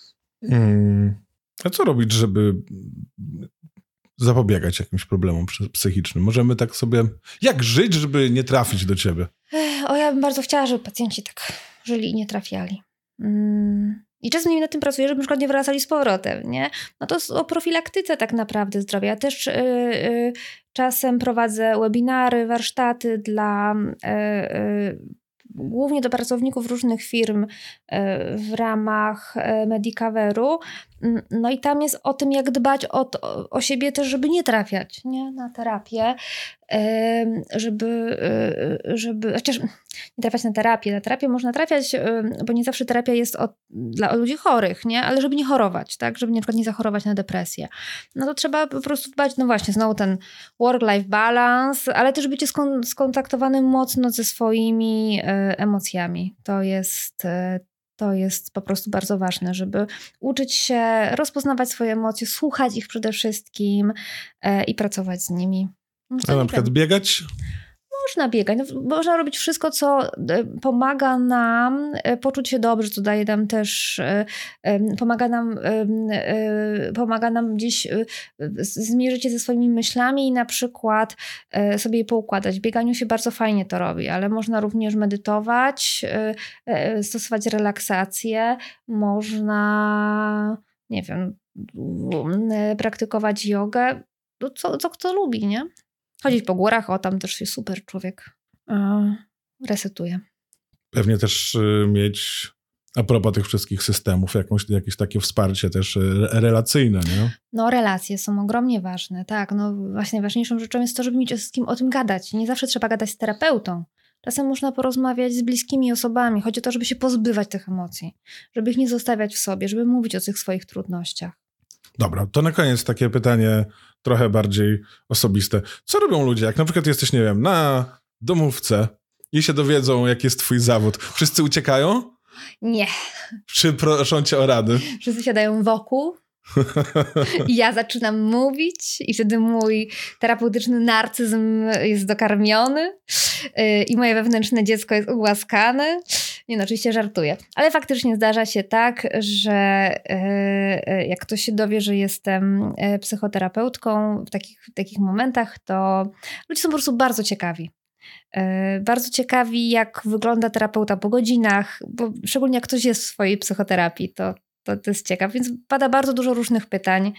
Hmm. A co robić, żeby zapobiegać jakimś problemom psychicznym? Możemy tak sobie... Jak żyć, żeby nie trafić do ciebie? O, ja bym bardzo chciała, żeby pacjenci tak żyli i nie trafiali. Mm. I czasem z nimi nad tym pracuję, żeby na przykład nie wracali z powrotem, nie? No to jest o profilaktyce tak naprawdę zdrowia. Ja też yy, yy, czasem prowadzę webinary, warsztaty dla... Yy, yy, głównie do pracowników różnych firm w ramach Medicoveru. No i tam jest o tym, jak dbać o, to, o siebie też, żeby nie trafiać, nie? Na terapię, żeby, żeby chociaż nie trafiać na terapię. Na terapię można trafiać, bo nie zawsze terapia jest od, dla ludzi chorych, nie? Ale żeby nie chorować, tak? Żeby na przykład nie zachorować na depresję. No to trzeba po prostu dbać, no właśnie, znowu ten work-life balance, ale też bycie skon- skontaktowanym mocno ze swoimi y, emocjami. To jest... Y, To jest po prostu bardzo ważne, żeby uczyć się rozpoznawać swoje emocje, słuchać ich przede wszystkim e, i pracować z nimi. A na przykład biegać? Można biegać, no, można robić wszystko, co pomaga nam poczuć się dobrze, co daje nam też, pomaga nam, pomaga nam gdzieś zmierzyć się ze swoimi myślami i na przykład sobie je poukładać. W bieganiu się bardzo fajnie to robi, ale można również medytować, stosować relaksację, można, nie wiem, praktykować jogę, co, co kto lubi, nie? Chodzić po górach, o tam też się super człowiek e, resetuje. Pewnie też y, mieć, a propos tych wszystkich systemów, jakąś, jakieś takie wsparcie też y, relacyjne, nie? No relacje są ogromnie ważne, tak. No właśnie najważniejszą rzeczą jest to, żeby mieć z kim o tym gadać. Nie zawsze trzeba gadać z terapeutą. Czasem można porozmawiać z bliskimi osobami. Chodzi o to, żeby się pozbywać tych emocji, żeby ich nie zostawiać w sobie, żeby mówić o tych swoich trudnościach. Dobra, to na koniec takie pytanie trochę bardziej osobiste. Co robią ludzie, jak na przykład jesteś, nie wiem, na domówce i się dowiedzą, jaki jest twój zawód? Wszyscy uciekają? Nie. Czy proszą cię o rady? Wszyscy siadają wokół i ja zaczynam mówić i wtedy mój terapeutyczny narcyzm jest dokarmiony i moje wewnętrzne dziecko jest ugłaskane. Nie no, oczywiście żartuję. Ale faktycznie zdarza się tak, że jak ktoś się dowie, że jestem psychoterapeutką w takich, w takich momentach, to ludzie są po prostu bardzo ciekawi. Bardzo ciekawi, jak wygląda terapeuta po godzinach, bo szczególnie jak ktoś jest w swojej psychoterapii, to, to, to jest ciekaw. Więc pada bardzo dużo różnych pytań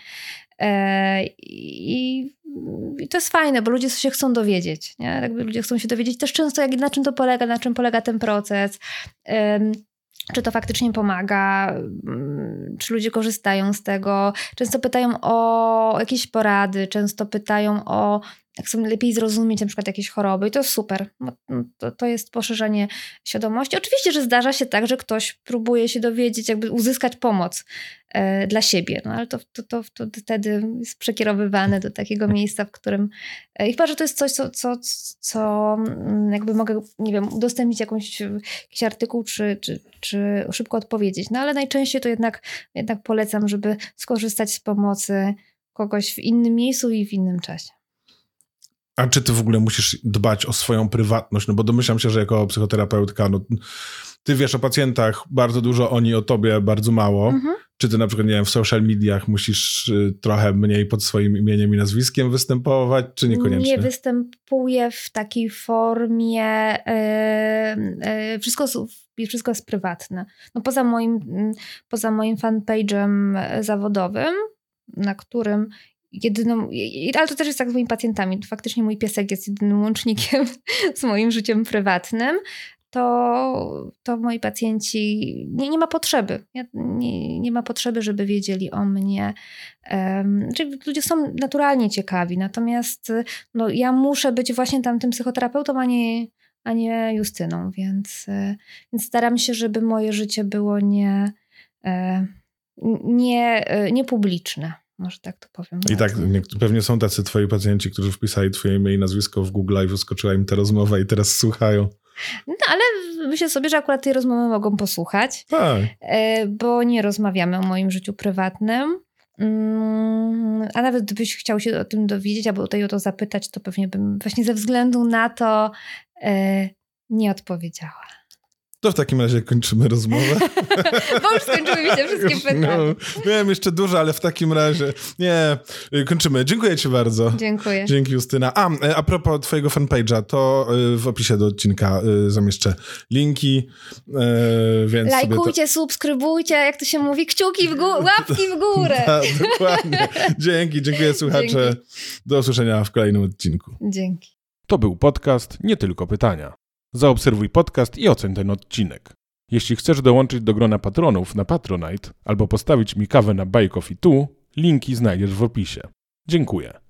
i, i to jest fajne, bo ludzie się chcą dowiedzieć. Nie? Jakby ludzie chcą się dowiedzieć też często, jak, na czym to polega, na czym polega ten proces, czy to faktycznie pomaga, czy ludzie korzystają z tego. Często pytają o jakieś porady, często pytają o jak chcą lepiej zrozumieć na przykład jakieś choroby i to jest super. To, to jest poszerzenie świadomości. Oczywiście, że zdarza się tak, że ktoś próbuje się dowiedzieć, jakby uzyskać pomoc e, dla siebie, no ale to, to, to, to wtedy jest przekierowywane do takiego miejsca, w którym e, chyba, że to jest coś, co, co, co jakby mogę, nie wiem, udostępnić jakąś, jakiś artykuł, czy, czy, czy szybko odpowiedzieć. No ale najczęściej to jednak, jednak polecam, żeby skorzystać z pomocy kogoś w innym miejscu i w innym czasie. A czy ty w ogóle musisz dbać o swoją prywatność? No bo domyślam się, że jako psychoterapeutka, no, ty wiesz o pacjentach bardzo dużo, oni o tobie bardzo mało. Mhm. Czy ty na przykład, nie wiem, w social mediach musisz y, trochę mniej pod swoim imieniem i nazwiskiem występować, czy niekoniecznie? Nie występuję w takiej formie, yy, yy, wszystko, wszystko jest prywatne. No poza moim, poza moim fanpage'em zawodowym, na którym jedyną, ale to też jest tak z moimi pacjentami. Faktycznie mój piesek jest jedynym łącznikiem z moim życiem prywatnym. To, to moi pacjenci nie, nie ma potrzeby. Nie, nie ma potrzeby, żeby wiedzieli o mnie. Um, czyli ludzie są naturalnie ciekawi. Natomiast no, ja muszę być właśnie tam tym psychoterapeutą, a nie, a nie Justyną. Więc, więc staram się, żeby moje życie było nie, nie, nie publiczne. Może tak to powiem. I tak, pewnie są tacy twoi pacjenci, którzy wpisali twoje imię i nazwisko w Google i wyskoczyła im ta rozmowa i teraz słuchają. No ale myślę sobie, że akurat tej rozmowy mogą posłuchać. Tak. Bo nie rozmawiamy o moim życiu prywatnym. A nawet gdybyś chciał się o tym dowiedzieć albo tutaj o to zapytać, to pewnie bym właśnie ze względu na to nie odpowiedziała. To w takim razie kończymy rozmowę. Bo już skończyły mi się wszystkie pytania. No, miałem jeszcze dużo, ale w takim razie nie, kończymy. Dziękuję ci bardzo. Dziękuję. Dzięki, Justyna. A, a propos twojego fanpage'a, to w opisie do odcinka zamieszczę linki, więc lajkujcie, to... subskrybujcie, jak to się mówi, kciuki w górę, łapki w górę. Tak, dokładnie. Dzięki, dziękuję słuchacze. Dzięki. Do usłyszenia w kolejnym odcinku. Dzięki. To był podcast Nie Tylko Pytania. Zaobserwuj podcast i oceń ten odcinek. Jeśli chcesz dołączyć do grona patronów na Patronite albo postawić mi kawę na Buy Coffee tu, linki znajdziesz w opisie. Dziękuję.